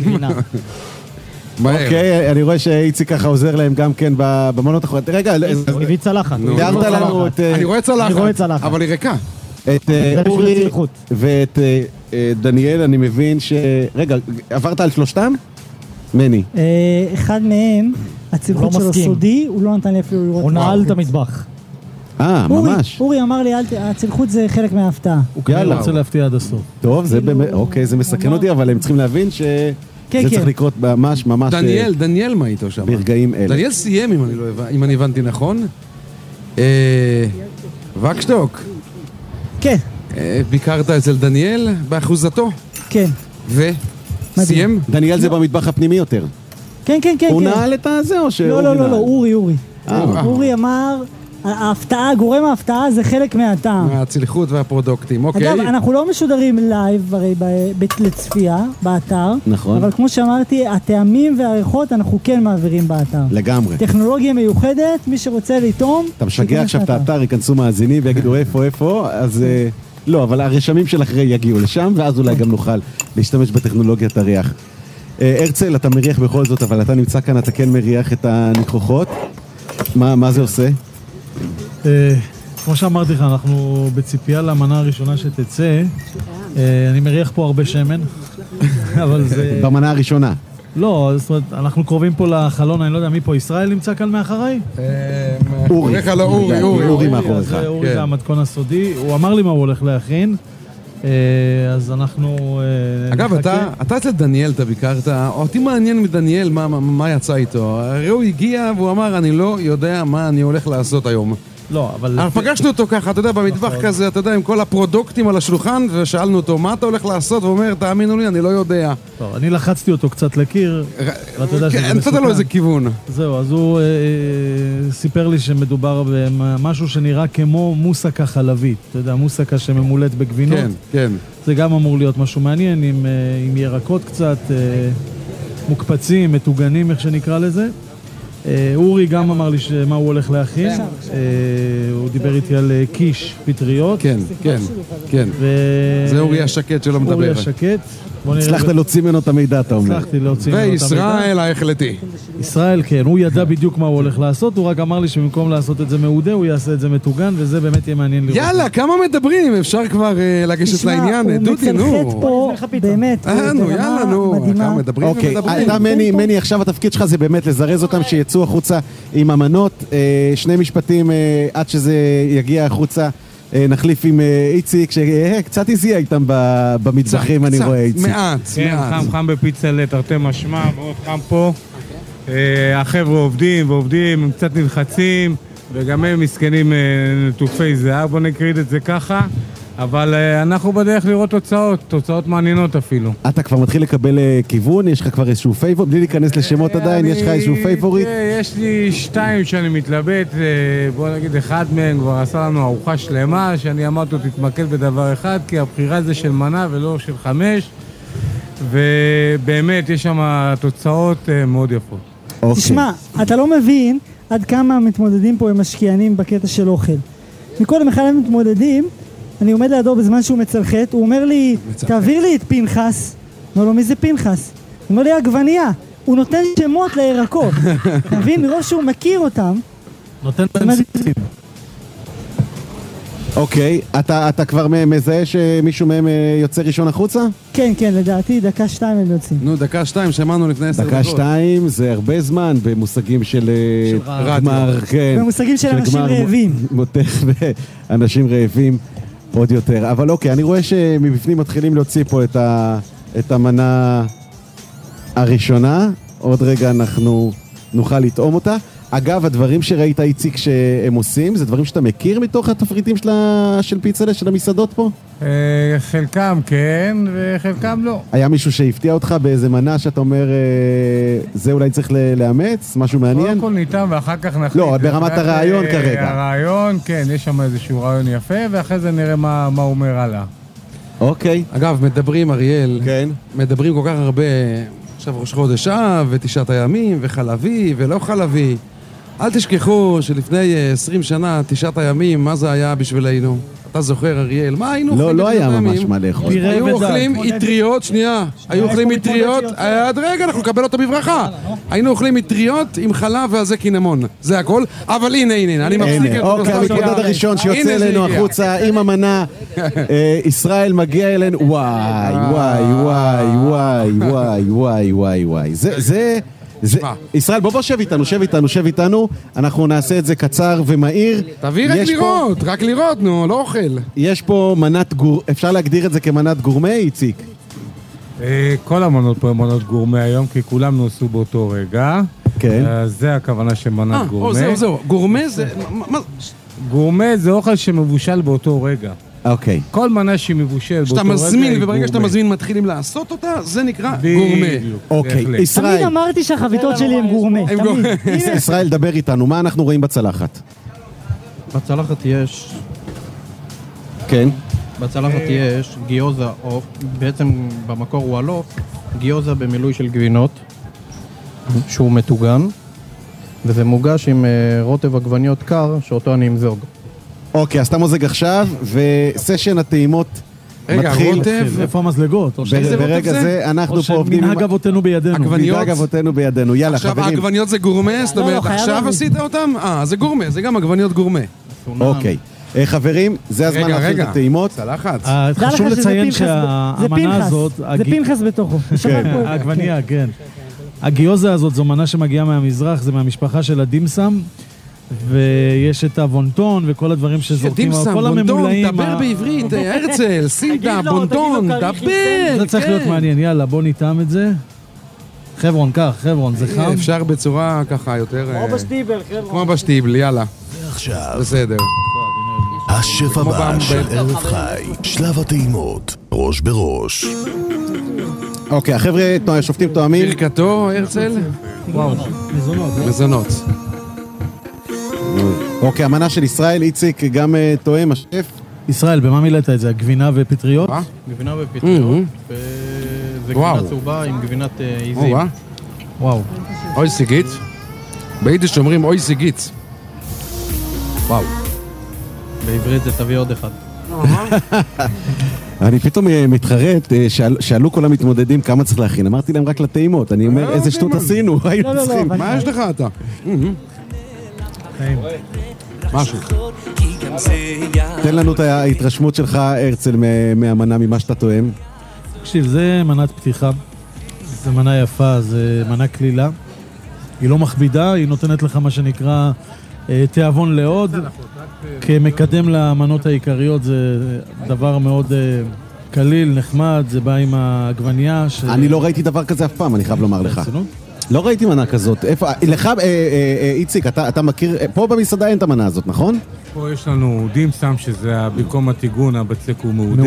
אוקיי, אני רואה שאיציק ככה עוזר להם גם כן במנות אחרות. רגע, הוא הביא צלחת. תיארת לנו את... אני רואה צלחת, אבל היא ריקה. את אורי ואת דניאל, אני מבין ש... רגע, עברת על שלושתם? מני. אחד מהם, הצלחות שלו סודי, הוא לא נתן לי אפילו לראות. הוא נעל את המטבח. אה, ממש. אורי אמר לי, הצלחות זה חלק מההפתעה. הוא כנראה רוצה להפתיע עד הסוף. טוב, זה באמת, אוקיי, זה מסכן אותי, אבל הם צריכים להבין ש... זה צריך לקרות ממש ממש... דניאל, דניאל מה איתו שם? ברגעים אלה. דניאל סיים, אם אני הבנתי נכון. וקשטוק. כן. ביקרת אצל דניאל באחוזתו? כן. ו? סיים? דניאל זה במטבח הפנימי יותר. כן, כן, כן. הוא נעל את הזה או שהוא... לא, לא, לא, אורי, אורי. אורי אמר... ההפתעה, גורם ההפתעה זה חלק מהטעם. מהצליחות והפרודוקטים, אוקיי. אגב, אנחנו לא משודרים לייב הרי לצפייה באתר. נכון. אבל כמו שאמרתי, הטעמים והעריכות אנחנו כן מעבירים באתר. לגמרי. טכנולוגיה מיוחדת, מי שרוצה לטעום... אתה משגע עכשיו את האתר, ייכנסו מאזינים ויגידו איפה, איפה, אז... לא, אבל הרשמים של אחרי יגיעו לשם, ואז אולי גם נוכל להשתמש בטכנולוגיית הריח. הרצל, אתה מריח בכל זאת, אבל אתה נמצא כאן, אתה כן מריח את הניחוחות. מה זה עושה? כמו שאמרתי לך, אנחנו בציפייה למנה הראשונה שתצא. אני מריח פה הרבה שמן, אבל זה... במנה הראשונה. לא, זאת אומרת, אנחנו קרובים פה לחלון, אני לא יודע מי פה, ישראל נמצא כאן מאחריי? אורי. אורי, אורי. אורי מאחוריך. אורי זה המתכון הסודי, הוא אמר לי מה הוא הולך להכין. אז אנחנו... אגב, אתה אצל דניאל, אתה ביקרת, אותי מעניין מדניאל מה יצא איתו. הרי הוא הגיע והוא אמר, אני לא יודע מה אני הולך לעשות היום. לא, אבל... אנחנו פגשנו אותו ככה, אתה יודע, במטבח כזה, אתה יודע, עם כל הפרודוקטים על השולחן, ושאלנו אותו, מה אתה הולך לעשות? והוא אומר, תאמינו לי, אני לא יודע. טוב, אני לחצתי אותו קצת לקיר, ואתה יודע שזה מסוכן. נתת לו איזה כיוון. זהו, אז הוא סיפר לי שמדובר במשהו שנראה כמו מוסקה חלבית. אתה יודע, מוסקה שממולט בגבינות. כן, כן. זה גם אמור להיות משהו מעניין, עם ירקות קצת, מוקפצים, מתוגנים, איך שנקרא לזה. אורי גם אמר לי מה הוא הולך להכין, הוא דיבר איתי על קיש פטריות. כן, כן, כן. זה אורי השקט שלא מדבר. אורי השקט. הצלחת להוציא ממנו את המידע, אתה אומר. הצלחתי להוציא ממנו את המידע. וישראל ההחלטי. ישראל, כן, הוא ידע בדיוק מה הוא הולך לעשות, הוא רק אמר לי שבמקום לעשות את זה מעודה, הוא יעשה את זה מטוגן, וזה באמת יהיה מעניין לראות. יאללה, כמה מדברים? אפשר כבר לגשת לעניין. דודי, נו. הוא מצלחת פה, באמת. נו, יאללה, נו. כמה מדברים ומדברים. אתה, מני, מני, עכשיו התפקיד שלך זה באמת לזרז אותם שיצאו החוצה עם המנות. שני משפטים עד שזה יגיע החוצה. נחליף עם איציק, שקצת הזיע איתם במטבחים, אני רואה איציק. מעט, כן, חם חם בפיצה תרתי משמע, מאוד חם פה. החבר'ה עובדים ועובדים, הם קצת נלחצים, וגם הם מסכנים נטופי זהב, בוא נקריד את זה ככה. אבל אנחנו בדרך לראות תוצאות, תוצאות מעניינות אפילו. אתה כבר מתחיל לקבל כיוון? יש לך כבר איזשהו פייבורית? בלי להיכנס לשמות עדיין, יש לך איזשהו פייבורית? יש לי שתיים שאני מתלבט, בוא נגיד אחד מהם כבר עשה לנו ארוחה שלמה, שאני אמרתי לו תתמקד בדבר אחד, כי הבחירה זה של מנה ולא של חמש, ובאמת יש שם תוצאות מאוד יפות. תשמע, אתה לא מבין עד כמה המתמודדים פה הם משקיענים בקטע של אוכל. מקודם אחד הם מתמודדים, אני עומד לידו בזמן שהוא מצלחת, הוא אומר לי, תעביר לי את פנחס. אומר לו, מי זה פנחס? הוא אומר לי, עגבנייה. הוא נותן שמות לירקות. אתה מבין? מראש שהוא מכיר אותם. נותן להם סיפים. אוקיי, אתה כבר מזהה שמישהו מהם יוצא ראשון החוצה? כן, כן, לדעתי דקה שתיים הם יוצאים. נו, דקה שתיים, שמענו לפני עשר דקות. דקה שתיים זה הרבה זמן במושגים של גמר, כן. במושגים של אנשים רעבים. מותך ואנשים רעבים. עוד יותר, אבל אוקיי, אני רואה שמבפנים מתחילים להוציא פה את, ה, את המנה הראשונה, עוד רגע אנחנו נוכל לטעום אותה. אגב, הדברים שראית איציק שהם עושים, זה דברים שאתה מכיר מתוך התפריטים של, של פיצלה, של המסעדות פה? חלקם כן, וחלקם לא. היה מישהו שהפתיע אותך באיזה מנה שאתה אומר, זה אולי צריך לאמץ? משהו מעניין? קודם כל ניתן ואחר כך נחליט. לא, ברמת הרעיון כרגע. הרעיון, כן, יש שם איזשהו רעיון יפה, ואחרי זה נראה מה, מה הוא אומר הלאה. אוקיי. אגב, מדברים, אריאל, כן. מדברים כל כך הרבה, עכשיו ראש חודש אב, ותשעת הימים, וחלבי, ולא חלבי. אל תשכחו שלפני עשרים שנה, תשעת הימים, מה זה היה בשבילנו? אתה זוכר, אריאל, מה היינו אוכלים? לא, לא היה ממש מה לאכול. היו אוכלים איטריות, שנייה, היו אוכלים איטריות, עד רגע, אנחנו נקבל אותה בברכה. היינו אוכלים איטריות עם חלב ועזה קינמון, זה הכל, אבל הנה, הנה, אני מפסיק את זה. אוקיי, המתמודד הראשון שיוצא אלינו החוצה עם המנה, ישראל מגיע אלינו, וואי, וואי, וואי, וואי, וואי, וואי, וואי, וואי, זה... זה, ישראל, בוא בוא שב איתנו, שב איתנו, שב איתנו, אנחנו נעשה את זה קצר ומהיר. תביא רק לראות, פה, רק לראות, נו, לא אוכל. יש פה מנת גור... אפשר להגדיר את זה כמנת גורמה, איציק? כל המנות פה הם מנות גורמה היום, כי כולם נוסו באותו רגע. כן. זה הכוונה של מנת גורמה. או, זהו, זהו, גורמה זה... גורמה זה אוכל שמבושל באותו רגע. אוקיי. כל מנה שהיא מבושל באותו רגע. שאתה מזמין, וברגע שאתה מזמין מתחילים לעשות אותה, זה נקרא גורמה. אוקיי, ישראל. תמיד אמרתי שהחביתות שלי הם גורמה, תמיד. ישראל, דבר איתנו, מה אנחנו רואים בצלחת? בצלחת יש... כן. בצלחת יש גיוזה, או בעצם במקור הוא עלוף, גיוזה במילוי של גבינות, שהוא מטוגן, וזה מוגש עם רוטב עגבניות קר, שאותו אני אמזוג. אוקיי, אז אתה מוזג עכשיו, וסשן הטעימות מתחיל. רגע, רוטב? איפה המזלגות? ברגע זה אנחנו פה עובדים... מנהג אבותינו בידינו. מנהג אבותינו בידינו, יאללה חברים. עכשיו העגבניות זה גורמה? זאת אומרת, עכשיו עשית אותם? אה, זה גורמה, זה גם עגבניות גורמה. אוקיי. חברים, זה הזמן להתחיל את הטעימות. צלחת. חשוב לציין שהמנה הזאת... זה פנחס בתוכו. העגבניה, כן. הגיוזה הזאת זו מנה שמגיעה מהמזרח, זה מהמשפחה של הדימסם. ויש את הוונטון וכל הדברים שזורקים, כל הממולאים. דבר בעברית, הרצל, סינדה, וונטון, דבר. זה צריך להיות מעניין, יאללה, בוא נטעם את זה. חברון, כך, חברון, זה חם. אפשר בצורה ככה יותר... כמו בשטיבל, חברון. כמו בשטיבל, יאללה. ועכשיו. בסדר. השף הבא של ערב חי, שלב הטעימות, ראש בראש. אוקיי, החבר'ה, השופטים תואמים. ברכתו, הרצל? וואו, מזונות. מזונות. אוקיי, המנה של ישראל, איציק, גם תואם, השף. ישראל, במה מילאת את זה? גבינה ופטריות? גבינה ופטריות, וזה גבינה צהובה עם גבינת עיזים. וואו. אוי סיגית. ביידיש אומרים אוי סיגית. וואו. בעברית זה תביא עוד אחד. אני פתאום מתחרט, שאלו כל המתמודדים כמה צריך להכין, אמרתי להם רק לטעימות, אני אומר איזה שטות עשינו, היינו צריכים. מה יש לך אתה? משהו. תן לנו את ההתרשמות שלך, הרצל, מהמנה, ממה שאתה טועם. תקשיב, זה מנת פתיחה, זה מנה יפה, זה מנה כלילה, היא לא מכבידה, היא נותנת לך מה שנקרא תיאבון לעוד, כמקדם למנות העיקריות, זה דבר מאוד קליל, נחמד, זה בא עם העגבניה. אני לא ראיתי דבר כזה אף פעם, אני חייב לומר לך. לא ראיתי מנה כזאת. איפה, לך, איציק, אתה מכיר, פה במסעדה אין את המנה הזאת, נכון? פה יש לנו דימסם, שזה במקום הטיגון, הבצק הוא מעודה.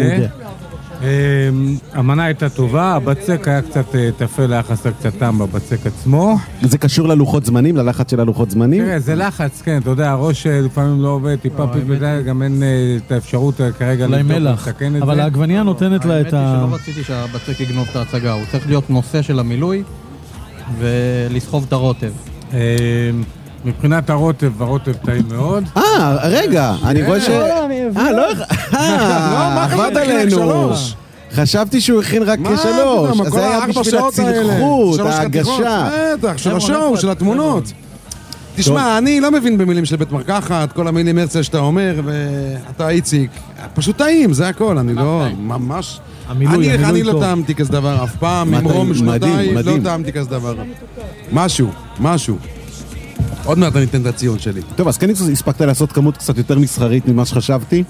המנה הייתה טובה, הבצק היה קצת תפל, היה חסר קצת טעם בבצק עצמו. זה קשור ללוחות זמנים, ללחץ של הלוחות זמנים? תראה, זה לחץ, כן, אתה יודע, הראש לפעמים לא עובד, טיפה פתאום, גם אין את האפשרות כרגע לתקן את זה. אבל העגבניה נותנת לה את ה... האמת היא שלא רציתי שהבצק יגנוב את ההצגה, הוא צריך להיות נושא של המילוי ולסחוב את הרוטב. מבחינת הרוטב, הרוטב טעים מאוד. אה, רגע, אני רואה ש... אה, לא... אה, עבד עלינו. חשבתי שהוא הכין רק כשלוש. אז זה היה בשביל הצלחות, ההגשה. בטח, של השואו, של התמונות. תשמע, אני לא מבין במילים של בית מרקחת, כל המילים הרצל שאתה אומר, ואתה איציק. פשוט טעים, זה הכל, אני לא... ממש... אני לא טעמתי כזה דבר אף פעם, ממרום שנותיי, לא טעמתי כזה דבר. משהו, משהו. עוד מעט אני אתן את הציון שלי. טוב, אז כן הספקת לעשות כמות קצת יותר מסחרית ממה שחשבתי.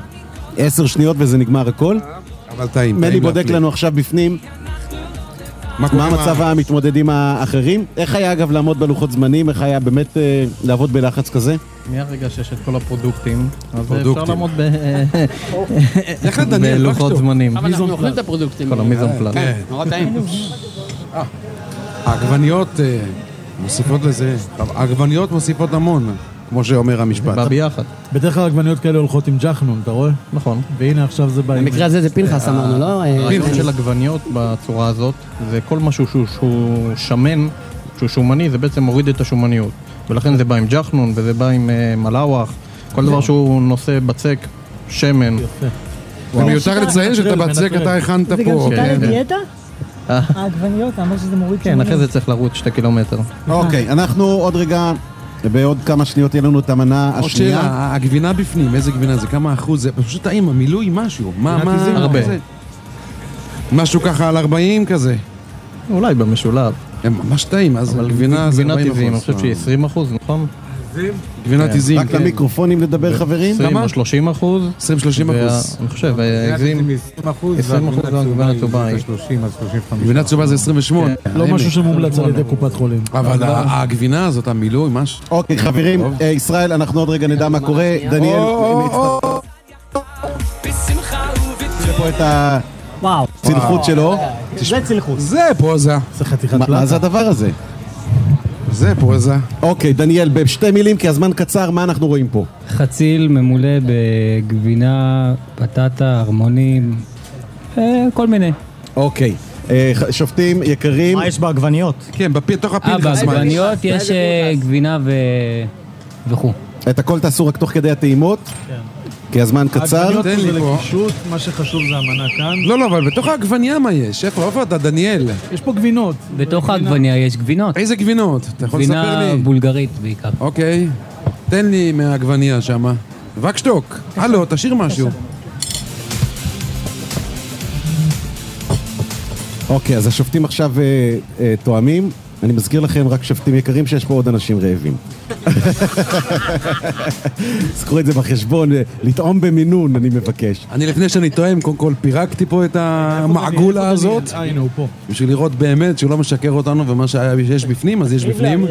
עשר שניות וזה נגמר הכל. אבל טעים. מני בודק לנו עכשיו בפנים. מה המצב המתמודדים האחרים? איך היה אגב לעמוד בלוחות זמנים? איך היה באמת לעבוד בלחץ כזה? מהרגע שיש את כל הפרודוקטים, אז אפשר לעמוד בלוחות זמנים. אבל אנחנו אוכלים את הפרודוקטים. כל המיזון פלט. נורא טעים. העגבניות מוסיפות לזה, העגבניות מוסיפות המון, כמו שאומר המשפט. בא ביחד. בדרך כלל העגבניות כאלה הולכות עם ג'חנון, אתה רואה? נכון. והנה עכשיו זה בא עם... במקרה הזה זה פנחס אמרנו, לא? הרעיון של עגבניות בצורה הזאת, זה כל משהו שהוא שמן, שהוא שומני, זה בעצם מוריד את השומניות. ולכן זה בא עם ג'חנון, וזה בא עם מלאווח, כל דבר שהוא נושא בצק, שמן. זה מיותר לציין שאתה בצק אתה הכנת פה. זה גם שיטה לדיאטה? העגבניות, אתה אומר שזה מוריד כן, אחרי זה צריך לרוץ שתי קילומטר. אוקיי, אנחנו עוד רגע, בעוד כמה שניות יהיה לנו את המנה השנייה. עוד שאלה, הגבינה בפנים, איזה גבינה זה? כמה אחוז זה? פשוט טעים, המילוי משהו. מה, מה? הרבה. משהו ככה על ארבעים כזה. אולי במשולב. הם ממש טעים, אז גבינה זה ארבעים אחוז. גבינה טבעיים, אני חושב שהיא עשרים אחוז, נכון? גבינה טבעיים, רק למיקרופונים לדבר חברים? עשרים או שלושים אחוז. עשרים שלושים אחוז. אני חושב, עשרים אחוז והגבינה צהובה היא. גבינה צהובה זה עשרים ושמונה. לא משהו שמומלץ על ידי קופת חולים. אבל הגבינה הזאת, המילוי, משהו. אוקיי, חברים, ישראל, אנחנו עוד רגע נדע מה קורה. דניאל, זה פה את הצלחות שלו. זה צלחות. זה פוזה. זה חתיכת פלטה. מה זה הדבר הזה? זה פוזה. אוקיי, דניאל, בשתי מילים, כי הזמן קצר, מה אנחנו רואים פה? חציל ממולא בגבינה, פטטה, הרמונים, כל מיני. אוקיי, שופטים יקרים. מה יש בעגבניות? כן, בתוך אה, הפנחס. בעגבניות יש גבינה וכו'. את הכל תעשו רק תוך כדי הטעימות? כן. כי הזמן קצר. העגבניות זה לקישוט, מה שחשוב זה המנה כאן. לא, לא, אבל בתוך העגבניה מה יש? איפה, איפה אתה, דניאל? יש פה גבינות. בתוך העגבניה יש גבינות. איזה גבינות? אתה יכול לספר לי? גבינה בולגרית בעיקר. אוקיי, תן לי מהעגבניה שמה. וקשטוק, הלו, תשאיר משהו. אוקיי, אז השופטים עכשיו תואמים. אני מזכיר לכם, רק שופטים יקרים, שיש פה עוד אנשים רעבים. זכרו את זה בחשבון, לטעום במינון, אני מבקש. אני לפני שאני טועם, קודם כל פירקתי פה את המעגולה הזאת. הנה, הוא פה. בשביל לראות באמת שהוא לא משקר אותנו, ומה שיש בפנים, אז יש בפנים.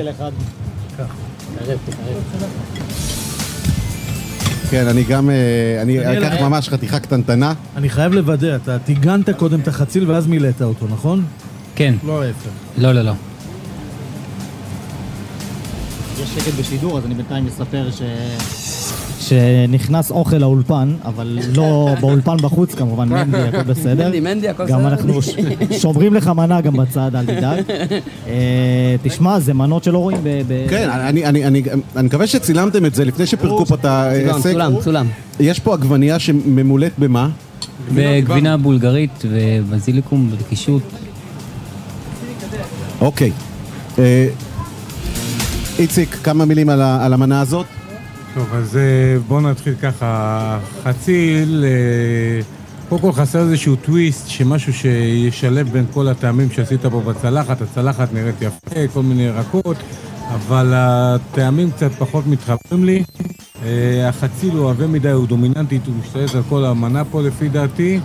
כן, אני גם, אני אקח ממש חתיכה קטנטנה. אני חייב לוודא, אתה תיגנת קודם את החציל ואז מילאת אותו, נכון? כן. לא ההפך. לא, לא, לא. יש שקט בשידור, אז אני בינתיים מספר ש... שנכנס אוכל לאולפן, אבל לא באולפן בחוץ כמובן, מנדי, הכל בסדר. מנדי, מנדי, הכל בסדר. גם אנחנו שומרים לך מנה גם בצד, אל תדאג. תשמע, זה מנות שלא רואים ב... כן, אני מקווה שצילמתם את זה לפני שפרקו פה את העסק. צולם, צולם. יש פה עגבנייה שממולאת במה? בגבינה בולגרית ובזיליקום בקישוט. אוקיי. איציק, כמה מילים על, על המנה הזאת? טוב, אז בואו נתחיל ככה. חציל, קודם כל חסר איזשהו טוויסט, שמשהו שישלב בין כל הטעמים שעשית פה בצלחת. הצלחת נראית יפה, כל מיני ירקות, אבל הטעמים קצת פחות מתחברים לי. החציל הוא עבה מדי, הוא דומיננטית, הוא משתלט על כל המנה פה לפי דעתי,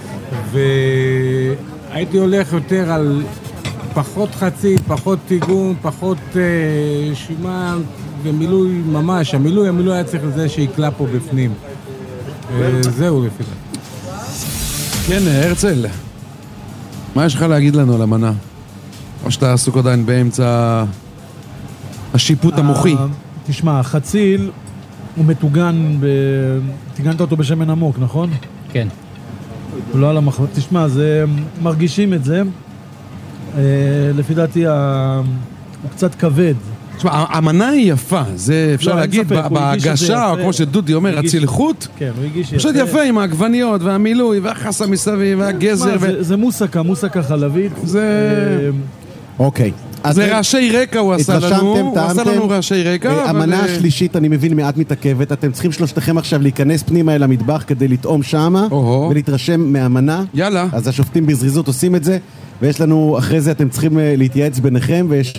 והייתי הולך יותר על... פחות חצי, פחות טיגון, פחות אה, שימה ומילוי ממש. המילוי, המילוי היה צריך לזה שיקלה פה בפנים. אה, זהו לפי זה. כן, הרצל, מה יש לך להגיד לנו על המנה? או שאתה עסוק עדיין באמצע השיפוט המוחי? תשמע, החציל הוא מטוגן, ב... טיגנת אותו בשמן עמוק, נכון? כן. הוא לא על המחלות. תשמע, זה... מרגישים את זה. לפי דעתי הוא קצת כבד. תשמע, המנה היא יפה, זה אפשר להגיד בהגשה, או כמו שדודי אומר, הצלחות. כן, הוא הגיש יפה. פשוט יפה עם העגבניות והמילוי והחסה מסביב והגזר. זה מוסקה, מוסקה חלבית. זה... אוקיי. זה רעשי רקע הוא עשה לנו, הוא עשה לנו רעשי רקע. המנה השלישית, אני מבין, מעט מתעכבת. אתם צריכים שלושתכם עכשיו להיכנס פנימה אל המטבח כדי לטעום שמה ולהתרשם מהמנה. יאללה. אז השופטים בזריזות עושים את זה. ויש לנו, אחרי זה אתם צריכים להתייעץ ביניכם, ויש...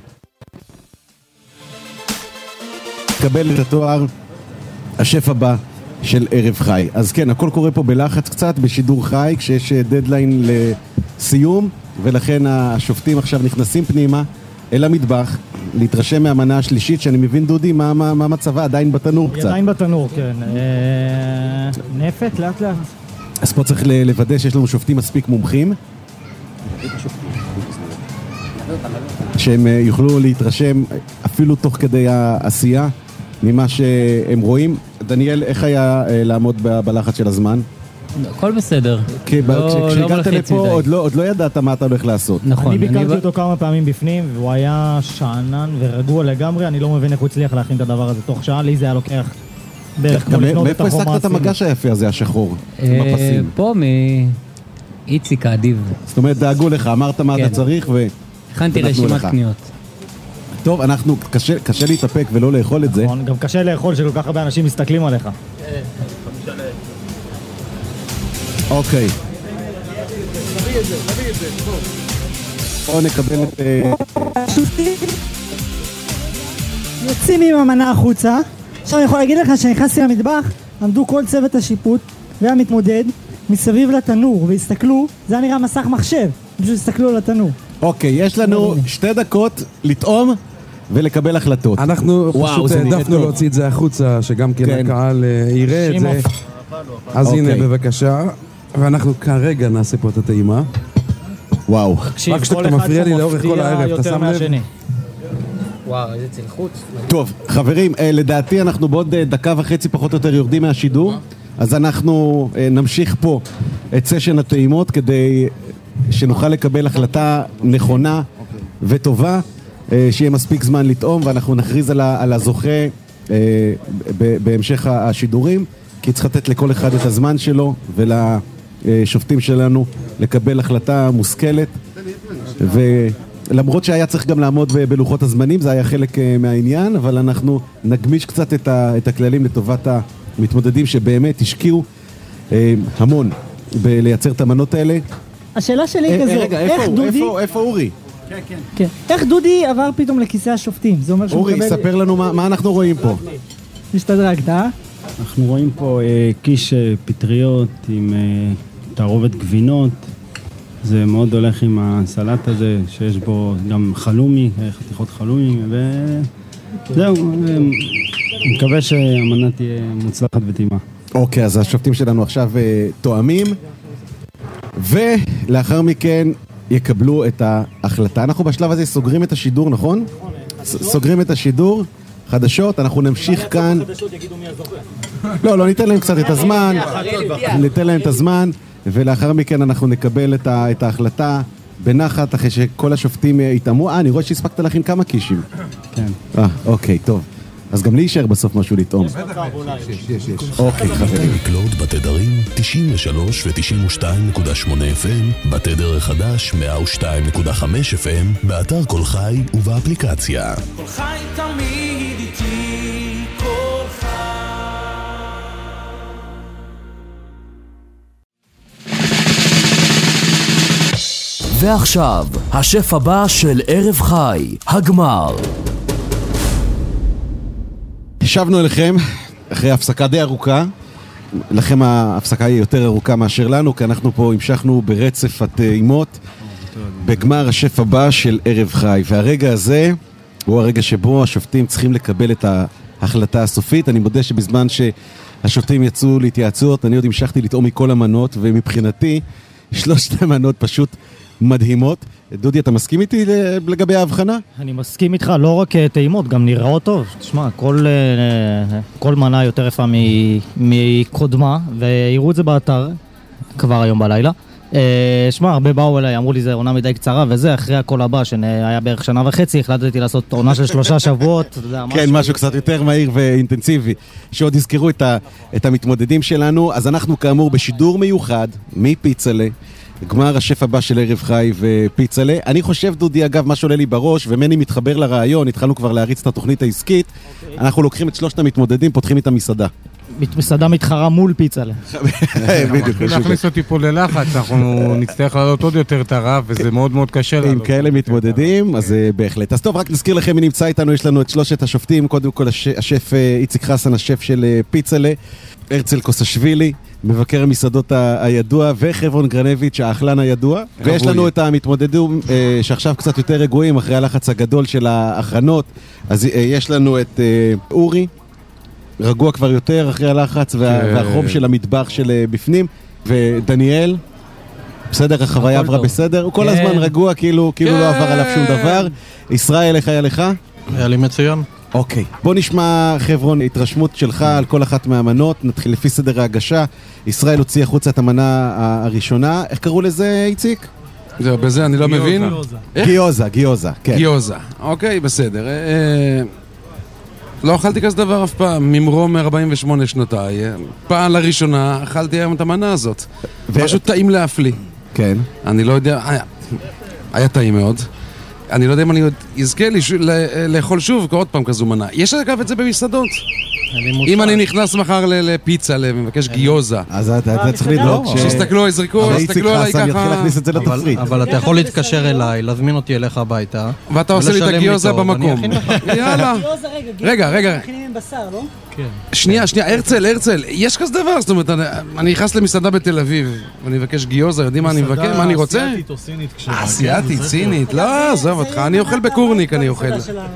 קבל את התואר השף הבא של ערב חי. אז כן, הכל קורה פה בלחץ קצת, בשידור חי, כשיש דדליין לסיום. ולכן השופטים עכשיו נכנסים פנימה אל המטבח, להתרשם מהמנה השלישית, שאני מבין דודי, מה, מה, מה מצבה? עדיין בתנור קצת. עדיין בתנור, כן. נפת, לאט לאט. אז פה צריך לוודא שיש לנו שופטים מספיק מומחים, שהם יוכלו להתרשם אפילו תוך כדי העשייה ממה שהם רואים. דניאל, איך היה לעמוד בלחץ של הזמן? הכל בסדר. כשהגעת לפה עוד לא ידעת מה אתה הולך לעשות. נכון. אני ביקרתי אותו כמה פעמים בפנים, והוא היה שענן ורגוע לגמרי. אני לא מבין איך הוא הצליח להכין את הדבר הזה תוך שעה. לי זה היה לוקח בערך כמו לקנות את החומה. מאיפה הסקת את המגש היפה הזה, השחור? פה מאיציק האדיב. זאת אומרת, דאגו לך, אמרת מה אתה צריך ו... הכנתי רשימת קניות. טוב, אנחנו, קשה להתאפק ולא לאכול את זה. נכון, גם קשה לאכול שכל כך הרבה אנשים מסתכלים עליך. אוקיי. בואו נקבל את... יוצאים עם המנה החוצה. עכשיו אני יכול להגיד לך שנכנסתי למטבח, עמדו כל צוות השיפוט והמתמודד מסביב לתנור והסתכלו, זה היה נראה מסך מחשב, פשוט הסתכלו על התנור. אוקיי, יש לנו שתי דקות לטעום ולקבל החלטות. אנחנו פשוט העדפנו להוציא את זה החוצה, שגם כן הקהל יראה את זה. אז הנה בבקשה, ואנחנו כרגע נעשה פה את הטעימה. וואו. רק שאתה מפריע לי לאורך כל הערב, אתה שם לב? וואו, איזה צלחות. טוב, חברים, לדעתי אנחנו בעוד דקה וחצי פחות או יותר יורדים מהשידור, אז אנחנו נמשיך פה את סשן הטעימות כדי שנוכל לקבל החלטה נכונה וטובה, שיהיה מספיק זמן לטעום, ואנחנו נכריז על הזוכה בהמשך השידורים, כי צריך לתת לכל אחד את הזמן שלו ולשופטים שלנו לקבל החלטה מושכלת, ולמרות שהיה צריך גם לעמוד בלוחות הזמנים, זה היה חלק מהעניין, אבל אנחנו נגמיש קצת את הכללים לטובת המתמודדים שבאמת השקיעו המון בלייצר את המנות האלה. השאלה שלי היא כזו, איך דודי... איפה אורי? כן, כן. איך דודי עבר פתאום לכיסא השופטים? זה אומר שהוא מקבל... אורי, ספר לנו מה אנחנו רואים פה. השתדרגת, אה? אנחנו רואים פה קיש פטריות עם תערובת גבינות. זה מאוד הולך עם הסלט הזה, שיש בו גם חלומי, חתיכות חלומי, וזהו, אני מקווה שהמנה תהיה מוצלחת וטעימה. אוקיי, אז השופטים שלנו עכשיו תואמים, ולאחר מכן יקבלו את ההחלטה. אנחנו בשלב הזה סוגרים את השידור, נכון? סוגרים את השידור, חדשות, אנחנו נמשיך כאן. לא, לא, ניתן להם קצת את הזמן, ניתן להם את הזמן, ולאחר מכן אנחנו נקבל את ההחלטה בנחת, אחרי שכל השופטים יתאמו. אה, אני רואה שהספקת להכין כמה קישים. כן. אה, אוקיי, טוב. אז גם לי יישאר בסוף משהו לטעום. אוקיי, חברים. לקלוט בתדרים תשעים ושלוש ו-תשעים ושתיים נקודה שמונה אף אם, בתדר החדש מאה ושתיים נקודה חמש אף אם, באתר כל חי ובאפליקציה. כל חי תמיד איתי, כל חי. ועכשיו, השף הבא של ערב חי, הגמר. שבנו אליכם אחרי הפסקה די ארוכה. לכם ההפסקה היא יותר ארוכה מאשר לנו, כי אנחנו פה המשכנו ברצף הטעימות בגמר השף הבא של ערב חי, והרגע הזה הוא הרגע שבו השופטים צריכים לקבל את ההחלטה הסופית. אני מודה שבזמן שהשופטים יצאו להתייעצות אני עוד המשכתי לטעום מכל המנות, ומבחינתי שלושת המנות פשוט מדהימות. דודי, אתה מסכים איתי לגבי ההבחנה? אני מסכים איתך, לא רק טעימות, גם נראות טוב. תשמע, כל, כל מנה יותר יפה מקודמה, ויראו את זה באתר כבר היום בלילה. שמע, הרבה באו אליי, אמרו לי זה עונה מדי קצרה, וזה אחרי הכל הבא, שהיה בערך שנה וחצי, החלטתי לעשות עונה של שלושה שבועות. כן, משהו קצת יותר מהיר ואינטנסיבי, שעוד יזכרו את, ה, את המתמודדים שלנו. אז אנחנו כאמור בשידור מיוחד מפיצלה, גמר השף הבא של ערב חי ופיצלה. אני חושב, דודי, אגב, מה שעולה לי בראש, ומני מתחבר לרעיון, התחלנו כבר להריץ את התוכנית העסקית, okay. אנחנו לוקחים את שלושת המתמודדים, פותחים את המסעדה. מסעדה מתחרה מול פיצלה. בדיוק. להכניס אותי פה ללחץ, אנחנו נצטרך לעלות עוד יותר את הרב, וזה מאוד מאוד קשה לעלות. עם כאלה מתמודדים, אז בהחלט. אז טוב, רק נזכיר לכם מי נמצא איתנו, יש לנו את שלושת השופטים, קודם כל השף איציק חסן, השף של פיצלה, הרצל קוסשווילי, מבקר המסעדות ה- הידוע, וחברון גרנביץ', האכלן הידוע. ויש לנו את המתמודדים אה, שעכשיו קצת יותר רגועים, אחרי הלחץ הגדול של ההכנות. אז אה, יש לנו את אה, אורי, רגוע כבר יותר אחרי הלחץ, וה- והחום של המטבח של אה, בפנים, ודניאל, בסדר, החוויה עברה בסדר, הוא כל הזמן רגוע, כאילו לא עבר עליו שום דבר. ישראל, איך היה לך? היה לי מצוין. אוקיי, בוא נשמע חברון התרשמות שלך על כל אחת מהמנות, נתחיל לפי סדר ההגשה. ישראל הוציא החוצה את המנה הראשונה, איך קראו לזה, איציק? זהו, בזה אני לא מבין. גיוזה, גיוזה, כן. גיוזה, אוקיי, בסדר. לא אכלתי כזה דבר אף פעם, ממרום ארבעים ושמונה שנותיי. פעם לראשונה אכלתי היום את המנה הזאת. משהו טעים להפליא. כן. אני לא יודע, היה טעים מאוד. אני לא יודע אם אני עוד אזכה לאכול שוב עוד פעם כזו מנה. יש אגב את זה במסעדות. אם אני נכנס מחר לפיצה, ומבקש גיוזה. אז אתה צריך לדאוג שיסתכלו, יזרקו, יסתכלו עליי ככה. יתחיל להכניס את זה לתפריט. אבל אתה יכול להתקשר אליי, להזמין אותי אליך הביתה. ואתה עושה לי את הגיוזה במקום. יאללה. רגע, רגע. שנייה, שנייה, הרצל, הרצל, יש כזה דבר, זאת אומרת, אני נכנס למסעדה בתל אביב, ואני מבקש גיוזה, יודעים מה אני מבקש, מה אני רוצה? אסיאתית או סינית כשרה. אסיאתית, סינית, לא, עזוב אותך, אני אוכל בקורניק, אני אוכל.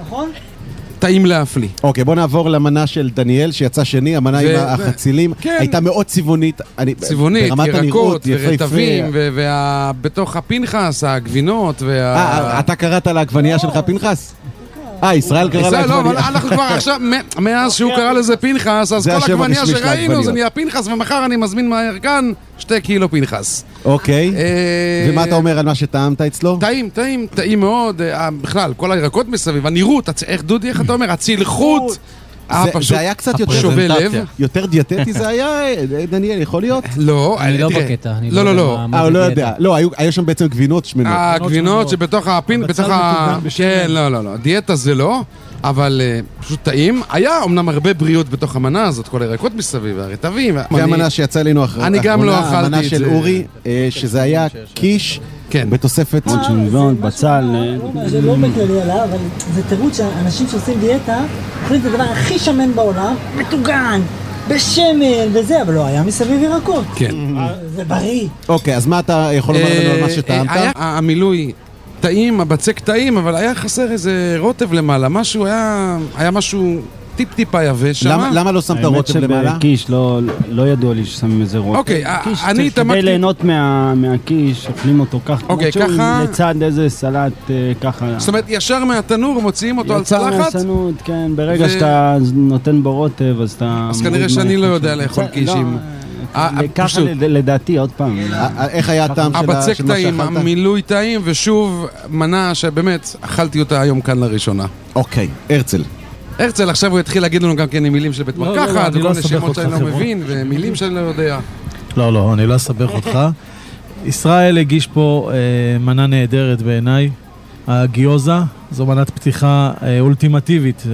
טעים להפליא. אוקיי, בוא נעבור למנה של דניאל, שיצא שני, המנה עם החצילים, הייתה מאוד צבעונית. צבעונית, ירקות ורטבים, ובתוך הפנחס, הגבינות, אה, אתה קראת לעגבנייה שלך פנחס? אה, ישראל קרא לעגבנייה. לא, אבל אנחנו כבר עכשיו, מאז שהוא קרא לזה פנחס, אז כל עגבנייה שראינו זה נהיה פנחס, ומחר אני מזמין מהירקן שתי קילו פנחס. אוקיי, ומה אתה אומר על מה שטעמת אצלו? טעים, טעים, טעים מאוד, בכלל, כל הירקות מסביב, הנראות, איך דודי, איך אתה אומר, הצלחות, זה היה קצת יותר דיאטטי, זה היה, דניאל, יכול להיות? לא, אני לא בקטע. לא, לא, לא. אה, הוא לא יודע. לא, היו שם בעצם גבינות שמנות. הגבינות שבתוך הפין, בתוך ה... כן, לא, לא, לא. דיאטה זה לא, אבל פשוט טעים. היה אמנם הרבה בריאות בתוך המנה הזאת, כל הירקות מסביב, הרטבים. והמנה שיצא לנו אחרונה, אני גם לא אכלתי את זה. המנה של אורי, שזה היה קיש, בתוספת צ'ונגון, בצל. זה לא בכללי עליו, אבל זה תירוץ שאנשים שעושים דיאטה אוכלים את הדבר הכי שמן בעולם, מטוגן, בשמן וזה, אבל לא, היה מסביב ירקות. כן. זה בריא. אוקיי, אז מה אתה יכול לומר לנו על מה שטעמת? היה המילוי טעים, הבצק טעים, אבל היה חסר איזה רוטב למעלה, משהו היה, היה משהו טיפ-טיפה יבש. למה לא שמת רוטב למעלה? האמת שבקיש לא ידוע לי ששמים איזה רוטב. אוקיי, אני תמקתי... כדי ליהנות מהקיש, אוכלים אותו ככה. אוקיי, ככה... לצד איזה סלט ככה. זאת אומרת, ישר מהתנור מוציאים אותו על צלחת? יצר מהסנות, כן, ברגע שאתה נותן בו רוטב, אז אתה... אז כנראה שאני לא יודע לאכול קישים. ככה לדעתי, עוד פעם. איך היה הטעם של מה שאכלת? הבצק טעים, המילוי טעים, ושוב, מנה שבאמת אכלתי אותה היום כאן לראשונה. אוקיי, הרצל. הרצל עכשיו הוא התחיל להגיד לנו גם כן עם מילים של בית מרקחת, וכל מיני שמות שאני לא מבין, ומילים שאני לא יודע. לא, לא, אני לא אסבך אותך. ישראל הגיש פה מנה נהדרת בעיניי, הגיוזה, זו מנת פתיחה אולטימטיבית,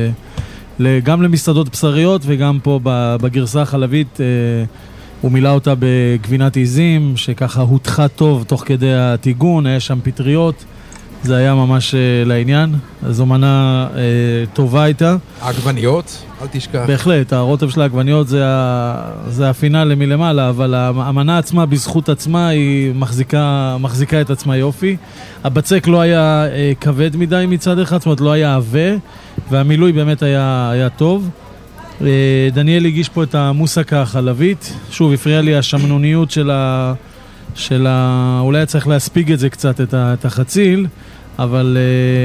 גם למסעדות בשריות וגם פה בגרסה החלבית, הוא מילא אותה בגבינת עיזים, שככה הותחה טוב תוך כדי התיגון, היה שם פטריות, זה היה ממש לעניין, זו מנה אה, טובה הייתה. העגבניות, אל תשכח. בהחלט, הרוטב של העגבניות זה, זה הפינאלה מלמעלה, אבל המנה עצמה בזכות עצמה היא מחזיקה, מחזיקה את עצמה יופי. הבצק לא היה אה, כבד מדי מצד אחד, זאת אומרת לא היה עבה, והמילוי באמת היה, היה טוב. אה, דניאל הגיש פה את המוסקה החלבית, שוב הפריע לי השמנוניות של ה... של ה... אולי צריך להספיג את זה קצת, את, ה... את החציל, אבל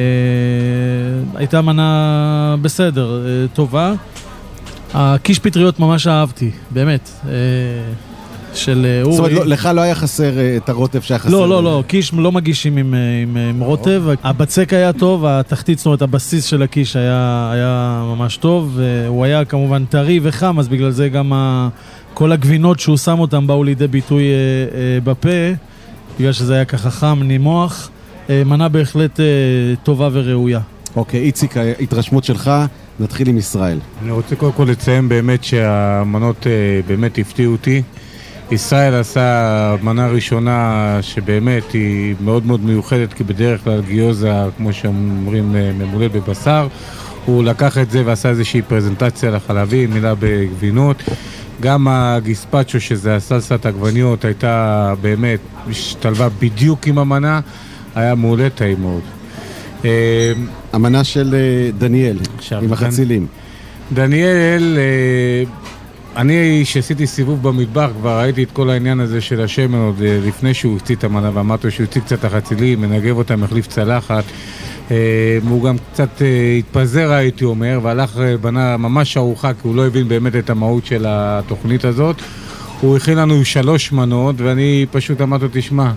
uh, הייתה מנה בסדר, uh, טובה. הקיש פטריות ממש אהבתי, באמת, uh, של uh, אורי. זאת אומרת, לך לא היה חסר uh, את הרוטב שהיה חסר? לא, לא, לא, קיש לא מגישים עם, עם, עם רוטב. הבצק היה טוב, התחתית, זאת אומרת, הבסיס של הקיש היה, היה ממש טוב, והוא היה כמובן טרי וחם, אז בגלל זה גם ה... כל הגבינות שהוא שם אותם באו לידי ביטוי אה, אה, בפה, בגלל שזה היה ככה חם, נימוח, אה, מנה בהחלט אה, טובה וראויה. אוקיי, איציק, ההתרשמות שלך, נתחיל עם ישראל. אני רוצה קודם כל לציין באמת שהמנות אה, באמת הפתיעו אותי. ישראל עשה מנה ראשונה שבאמת היא מאוד מאוד מיוחדת, כי בדרך כלל גיוזה, כמו שאומרים, ממולא בבשר. הוא לקח את זה ועשה איזושהי פרזנטציה לחלבי, מילה בגבינות. גם הגיספצ'ו, שזה הסלסת עגבניות, הייתה באמת, השתלבה בדיוק עם המנה, היה מעולה טעים מאוד. המנה של דניאל, עם החצילים. דניאל, אני שעשיתי סיבוב במטבח, כבר ראיתי את כל העניין הזה של השמן עוד לפני שהוא הוציא את המנה, ואמרתי שהוא הוציא קצת את החצילים, מנגב אותם, מחליף צלחת. הוא גם קצת התפזר, הייתי אומר, והלך בנה ממש ארוחה, כי הוא לא הבין באמת את המהות של התוכנית הזאת. הוא הכין לנו שלוש מנות, ואני פשוט אמרתי, תשמע,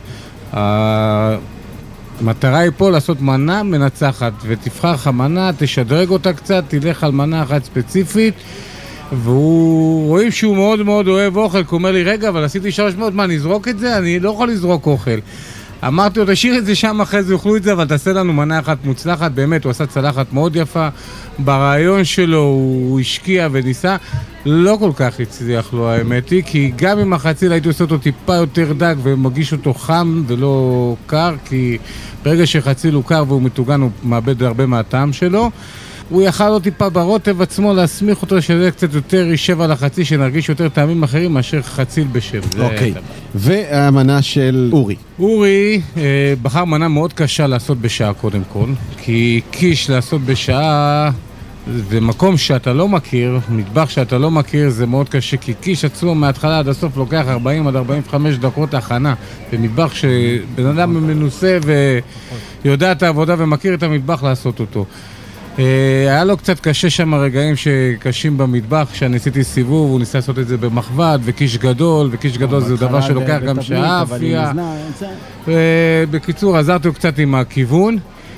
המטרה היא פה לעשות מנה מנצחת, ותבחר לך מנה, תשדרג אותה קצת, תלך על מנה אחת ספציפית, והוא רואים שהוא מאוד מאוד אוהב אוכל, כי הוא אומר לי, רגע, אבל עשיתי שלוש מאות, מה, נזרוק את זה? אני לא יכול לזרוק אוכל. אמרתי לו, תשאיר את זה שם, אחרי זה יאכלו את זה, אבל תעשה לנו מנה אחת מוצלחת. באמת, הוא עשה צלחת מאוד יפה. ברעיון שלו הוא השקיע וניסה. לא כל כך הצליח לו, האמת היא, כי גם עם החציל הייתי עושה אותו טיפה יותר דק ומגיש אותו חם ולא קר, כי ברגע שחציל הוא קר והוא מטוגן, הוא מאבד הרבה מהטעם שלו. הוא יכל לו טיפה ברוטב עצמו להסמיך אותו, שזה קצת יותר יישב על החציל, שנרגיש יותר טעמים אחרים מאשר חציל בשם. אוקיי. והמנה של אורי. אורי אה, בחר מנה מאוד קשה לעשות בשעה קודם כל, כי קיש לעשות בשעה זה מקום שאתה לא מכיר, מטבח שאתה לא מכיר, זה מאוד קשה, כי קיש עצמו מההתחלה עד הסוף לוקח ארבעים עד ארבעים וחמש דקות הכנה. במטבח שבן אדם מנוסה ויודע את העבודה ומכיר את המטבח לעשות אותו. היה לו קצת קשה שם רגעים שקשים במטבח, כשאני עשיתי סיבוב, הוא ניסה לעשות את זה במחבד, וקיש גדול, וקיש גדול זה דבר שלוקח גם שעה, אפייה. בקיצור, עזרתי לו קצת עם הכיוון.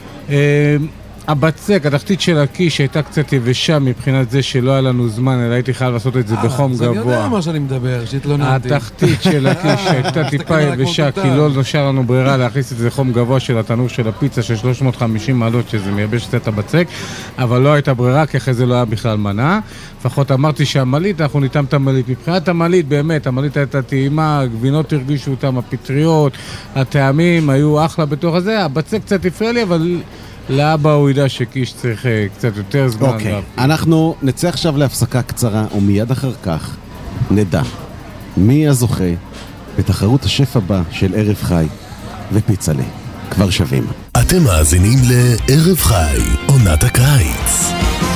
הבצק, התחתית של הקיש הייתה קצת יבשה מבחינת זה שלא היה לנו זמן, אלא הייתי חייב לעשות את זה בחום גבוה. אז אני יודע מה שאני מדבר, שהתלוננתי. התחתית של הקיש הייתה טיפה יבשה, כי לא נשאר לנו ברירה להכניס את זה חום גבוה של התנור של הפיצה של שלוש מאות וחמישים מעלות, שזה מייבש קצת הבצק, אבל לא הייתה ברירה, כי אחרי זה לא היה בכלל מנה. לפחות אמרתי שהמלית, אנחנו ניתן את המלית. מבחינת המלית, באמת, המלית הייתה טעימה, הגבינות הרגישו אותם, הפטריות, הטעמים היו אחלה בתוך הזה. הבצק קצת הפריע לי, אבל לאבא הוא ידע שקיש צריך קצת יותר זמן. אוקיי, אנחנו נצא עכשיו להפסקה קצרה, ומיד אחר כך נדע מי הזוכה בתחרות השף הבא של ערב חי ופיצלה. כבר שווים. אתם מאזינים לערב חי, עונת הקיץ.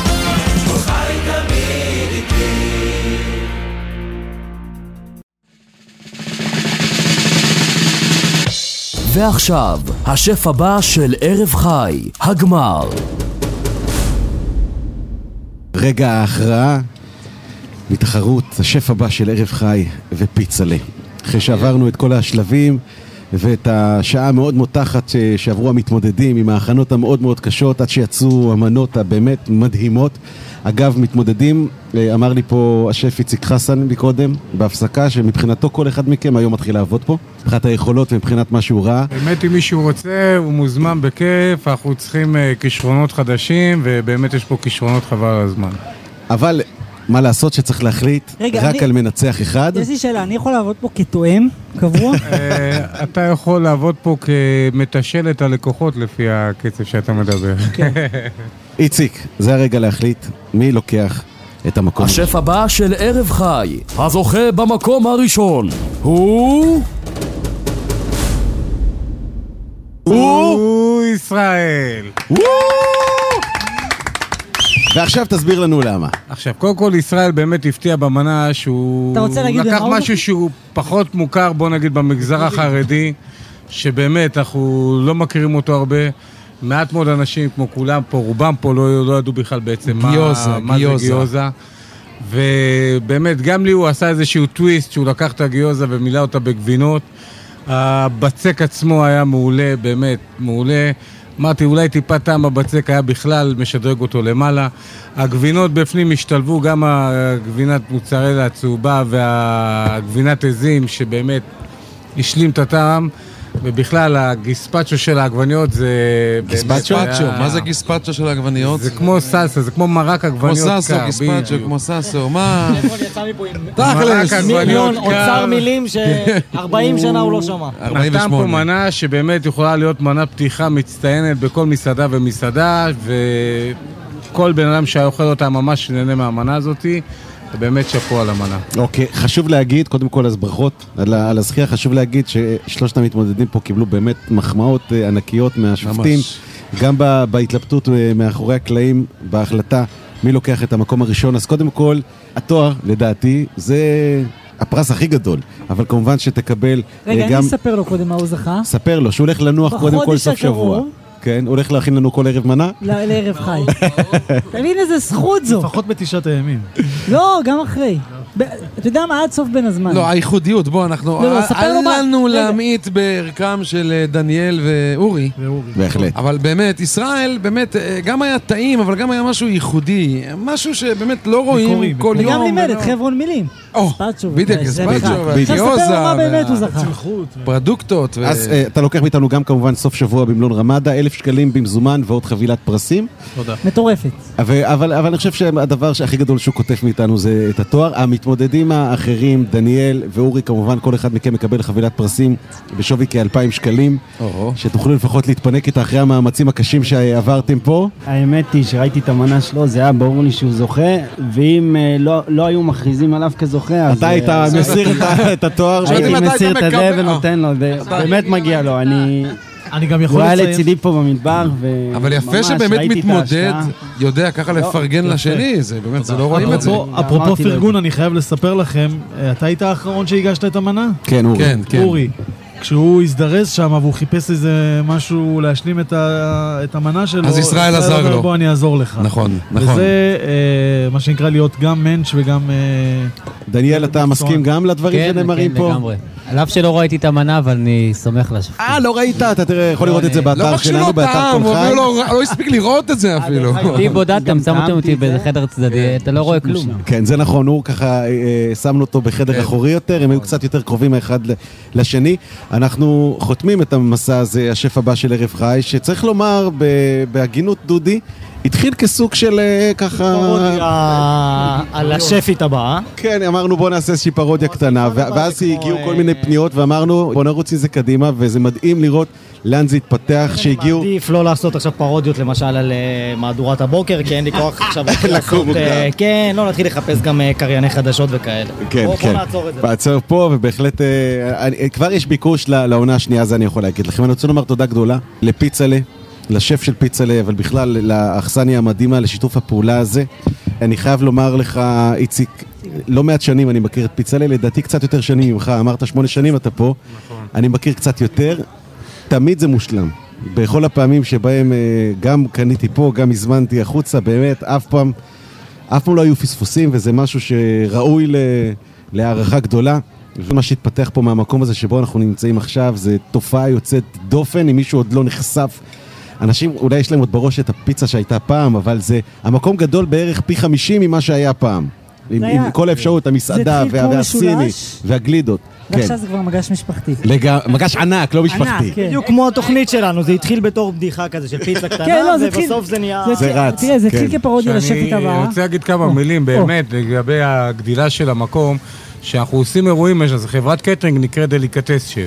ועכשיו, השף הבא של ערב חי, הגמר. רגע ההכרעה מתחרות השף הבא של ערב חי ופיצלה. אחרי שעברנו את כל השלבים ואת השעה המאוד מותחת שעברו המתמודדים עם ההכנות המאוד מאוד קשות עד שיצאו המנות הבאמת מדהימות. אגב, מתמודדים, אמר לי פה השף איציק חסן מקודם, בהפסקה, שמבחינתו כל אחד מכם היום מתחיל לעבוד פה, מבחינת היכולות ומבחינת מה שהוא ראה. באמת, אם מישהו רוצה, הוא מוזמן בכיף, אנחנו צריכים כישרונות חדשים, ובאמת יש פה כישרונות חבל על הזמן. אבל מה לעשות שצריך להחליט רגע, רק אני... על מנצח אחד? יש לי שאלה, אני יכול לעבוד פה כתואם קבוע? אתה יכול לעבוד פה כמתשל את הלקוחות לפי הקצב שאתה מדבר. איציק, זה הרגע להחליט מי לוקח את המקום. השף הבא של ערב חי, הזוכה במקום הראשון, הוא... הוא ישראל. ועכשיו תסביר לנו למה. עכשיו, קודם כל ישראל באמת הפתיע במנה שהוא... אתה רוצה להגיד לקח למה? משהו שהוא פחות מוכר, בוא נגיד, במגזר החרדי, שבאמת אנחנו לא מכירים אותו הרבה. מעט מאוד אנשים, כמו כולם פה, רובם פה לא, לא ידעו בכלל בעצם גיוזה, מה, מה גיוזה. זה גיוזה. ובאמת, גם לי הוא עשה איזשהו טוויסט, שהוא לקח את הגיוזה ומילא אותה בגבינות. הבצק עצמו היה מעולה, באמת מעולה. אמרתי, אולי טיפה טעם הבצק היה בכלל משדרג אותו למעלה. הגבינות בפנים השתלבו, גם הגבינת מוצרלה הצהובה והגבינת עזים, שבאמת השלים את הטעם. ובכלל, הגיספצ'ו של העגבניות זה... גיספצ'ו? מה זה גיספצ'ו של העגבניות? זה כמו סלסה, זה כמו מרק עגבניות קר. כמו ססו, גיספצ'ו, כמו ססו, מה? יצא לי פה עם... תכלס! מיליון אוצר מילים ש-ארבעים שנה הוא לא שמע. נתן פה מנה שבאמת יכולה להיות מנה פתיחה מצטיינת בכל מסעדה ומסעדה, וכל בן אדם שאוכל אותה ממש נהנה מהמנה הזאת. באמת שפו על המנה. אוקיי, חשוב להגיד, קודם כל אז ברכות על, על הזכייה, חשוב להגיד ששלושת המתמודדים פה קיבלו באמת מחמאות ענקיות מהשופטים, ממש. גם ב, בהתלבטות מאחורי הקלעים, בהחלטה מי לוקח את המקום הראשון. אז קודם כל, התואר, לדעתי, זה הפרס הכי גדול, אבל כמובן שתקבל רגע, גם... אני אספר לו קודם מה הוא זכה. ספר לו, שהוא הולך לנוח קודם כל סוף שבוע. כן, הוא הולך להכין לנו כל ערב מנה? לערב חי. תבין איזה זכות זו. לפחות בתשעת הימים. לא, גם אחרי. אתה יודע מה, עד סוף בין הזמן. לא, הייחודיות, בוא, אנחנו... אל לנו להמעיט בערכם של דניאל ואורי. בהחלט. אבל באמת, ישראל, באמת, גם היה טעים, אבל גם היה משהו ייחודי. משהו שבאמת לא רואים כל יום. וגם לימד את חברון מילים. ספצ'ו. בדיוק, ספצ'ו. עכשיו ספר לו מה באמת הוא זכה. פרדוקטות. אז אתה לוקח מאיתנו גם כמובן סוף שבוע במלון רמדה, אלף שקלים במזומן ועוד חבילת פרסים. תודה. מטורפת. אבל אני חושב שהדבר הכי גדול שהוא כותב מאיתנו זה את התואר. המתמודדים האחרים, דניאל ואורי, כמובן כל אחד מכם מקבל חבילת פרסים בשווי כאלפיים שקלים, שתוכלו לפחות להתפנק איתה אחרי המאמצים הקשים שעברתם פה. האמת היא שראיתי את המנה שלו, זה היה ברור לי שהוא זוכה, ואם לא היו מכריזים עליו כזוכה, אז... אתה היית מסיר את התואר? הייתי מסיר את זה ונותן לו, באמת מגיע לו, אני... אני גם יכול לציין... לציין... הוא היה לצידי פה במדבר, וממש אבל יפה שבאמת מתמודד, יודע ככה לפרגן לשני, זה באמת, זה לא רואים את זה. אפרופו פרגון, אני חייב לספר לכם, אתה היית האחרון שהגשת את המנה? כן, אורי. אורי. כשהוא הזדרז שם והוא חיפש איזה משהו להשלים את, ה, את המנה שלו, אז ישראל עזר לו. בוא אני אעזור לך. נכון, נכון. וזה אה, מה שנקרא להיות גם מנץ' וגם... אה, דניאל, אתה מסכים גם לדברים כן, שנאמרים כן, פה? כן, לגמרי. על אף שלא ראיתי את המנה, אבל אני סומך לשפטים. אה, לא ראית? אתה תראה, יכול לראות את זה באתר שלנו, באתר כל חי. לא הספיק לראות את זה אפילו. אותי בודדתם, שמתם אותי באיזה חדר צדדי, אתה לא רואה כלום. כן, זה נכון, הוא ככה, שמנו אותו בחדר אחורי יותר, הם היו קצת יותר קרובים האחד לשני. אנחנו חותמים את המסע הזה, השף הבא של ערב חי, שצריך לומר בהגינות דודי, התחיל כסוג של ככה... פרודיה על השפית הבאה. כן, אמרנו בוא נעשה איזושהי פרודיה קטנה, ואז הגיעו כל מיני פניות ואמרנו בוא נרוץ איזה קדימה, וזה מדהים לראות לאן זה התפתח, שהגיעו... עדיף לא לעשות עכשיו פרודיות למשל על מהדורת הבוקר, כי אין לי כוח עכשיו לעשות... כן, לא נתחיל לחפש גם קרייני חדשות וכאלה. כן, כן. בוא נעצור את זה. בעצור פה, ובהחלט... כבר יש ביקוש לעונה השנייה, זה אני יכול להגיד לכם. אני רוצה לומר תודה גדולה לפיצלה, לשף של פיצלה, אבל בכלל לאכסניה המדהימה, לשיתוף הפעולה הזה. אני חייב לומר לך, איציק, לא מעט שנים אני מכיר את פיצלה, לדעתי קצת יותר שנים ממך, אמרת שמונה שנים אתה פה, אני מכיר קצת יותר, תמיד זה מושלם. בכל הפעמים שבהם גם קניתי פה, גם הזמנתי החוצה, באמת, אף פעם, אף פעם לא היו פספוסים, וזה משהו שראוי להערכה גדולה. ומה שהתפתח פה מהמקום הזה שבו אנחנו נמצאים עכשיו, זה תופעה יוצאת דופן, אם מישהו עוד לא נחשף. אנשים, אולי יש להם עוד בראש את הפיצה שהייתה פעם, אבל זה המקום גדול בערך פי חמישים ממה שהיה פעם. עם, עם כל האפשרות, המסעדה והסיני והגלידות. ועכשיו זה כבר מגש משפחתי. מגש ענק, לא משפחתי. בדיוק כמו התוכנית שלנו, זה התחיל בתור בדיחה כזה של פיצה קטנה, ובסוף זה נהיה... זה רץ. תראה, זה התחיל כפרודיה לשפית הבאה. אני רוצה להגיד כמה מילים באמת לגבי הגדילה של המקום, שאנחנו עושים אירועים, אז חברת קטרינג נקראת דליקטס שף.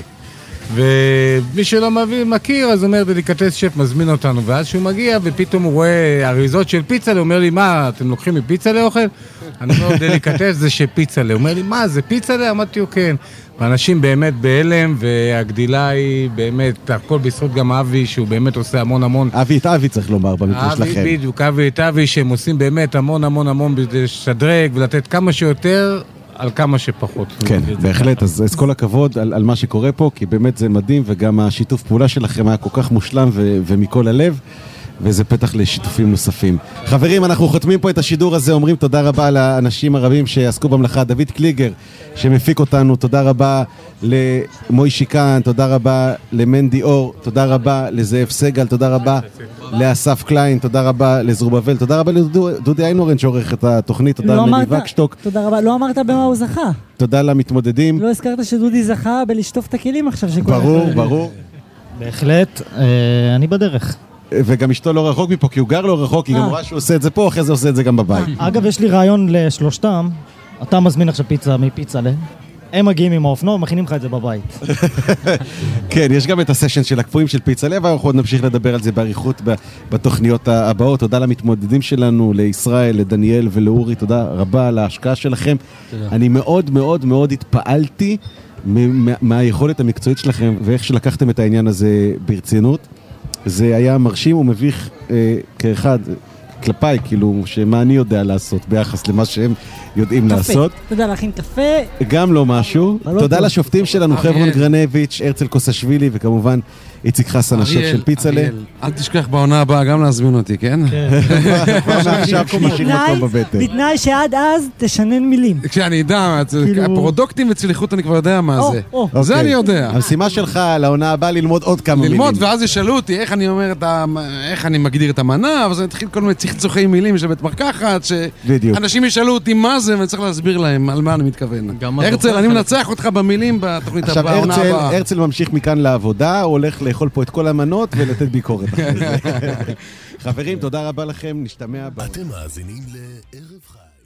ומי שלא מבין, מכיר, אז אומר דליקטס שף מזמין אותנו, ואז שהוא מגיע ופתאום הוא רואה אריזות של פיצה, הוא אומר לי, מה, אתם לוקחים מפיצה לאוכל? אני אומר, דליקטס זה שפיצה, הוא אומר לי, מה, זה פיצה לה? אמרתי, כן. ואנשים באמת בהלם, והגדילה היא באמת, הכל בזכות גם אבי, שהוא באמת עושה המון המון... אבי את אבי צריך לומר במקרה שלכם. אבי בדיוק, אבי את אבי, שהם עושים באמת המון המון המון לשדרג ולתת כמה שיותר על כמה שפחות. כן, בהחלט, אז, אז כל הכבוד על, על מה שקורה פה, כי באמת זה מדהים, וגם השיתוף פעולה שלכם היה כל כך מושלם ו, ומכל הלב, וזה פתח לשיתופים נוספים. חברים, אנחנו חותמים פה את השידור הזה, אומרים תודה רבה לאנשים הרבים שעסקו במלאכה, דוד קליגר שמפיק אותנו, תודה רבה למוישי כאן, תודה רבה למנדי אור, תודה רבה לזאב סגל, תודה רבה לאסף קליין, תודה רבה לזרובבל, תודה רבה לדודי איינורן שעורך את התוכנית, תודה לנדי וקשטוק. תודה רבה, לא אמרת במה הוא זכה. תודה למתמודדים. לא הזכרת שדודי זכה בלשטוף את הכלים עכשיו. ברור, ברור. בהחלט, אני בדרך. וגם אשתו לא רחוק מפה, כי הוא גר לא רחוק, היא גם רואה שהוא עושה את זה פה, אחרי זה עושה את זה גם בבית. אגב, יש לי רעיון לשלושתם. אתה מזמין עכשיו פיצה מפיצה ל... הם מגיעים עם האופנוע, מכינים לך את זה בבית. כן, יש גם את הסשן של הקפואים של פיצה לב, אנחנו עוד נמשיך לדבר על זה בעריכות בתוכניות הבאות. תודה למתמודדים שלנו, לישראל, לדניאל ולאורי, תודה רבה על ההשקעה שלכם. אני מאוד מאוד מאוד התפעלתי מהיכולת המקצועית שלכם, ואיך שלקחתם את העניין הזה ברצינות. זה היה מרשים ומביך כאחד, כלפיי, כאילו, שמה אני יודע לעשות ביחס למה שהם יודעים לעשות. אתה יודע, להכין קפה. גם לא משהו. תודה לשופטים שלנו, חברון גרנביץ', הרצל קוסשווילי, וכמובן איציק חסן, השף של פיצלה. אל תשכח בעונה הבאה גם להזמין אותי, כן? עכשיו שלישי מקום בבטן. בתנאי שעד אז תשנן מילים. כשאני אדע, הפרודוקטים וצליחות אני כבר יודע מה זה. זה אני יודע. המשימה שלך לעונה הבאה ללמוד עוד כמה מילים. ללמוד, ואז ישאלו אותי איך אני אומר, איך אני מגדיר את המנה, ואז אני אתחיל כל מיני צחצוחי מילים של בית מרקחת, שאנשים ישאלו אותי מה זה, ואני צריך להסביר להם על מה אני מתכוון. הרצל, אני מנצח אותך במילים בתוכנית העונה הבאה. עכשיו, הרצל ממשיך מכאן לעבודה, הוא הולך לאכול פה את כל המנות ולתת ביקורת. חברים, תודה רבה לכם, נשתמע. אתם מאזינים לערב חי.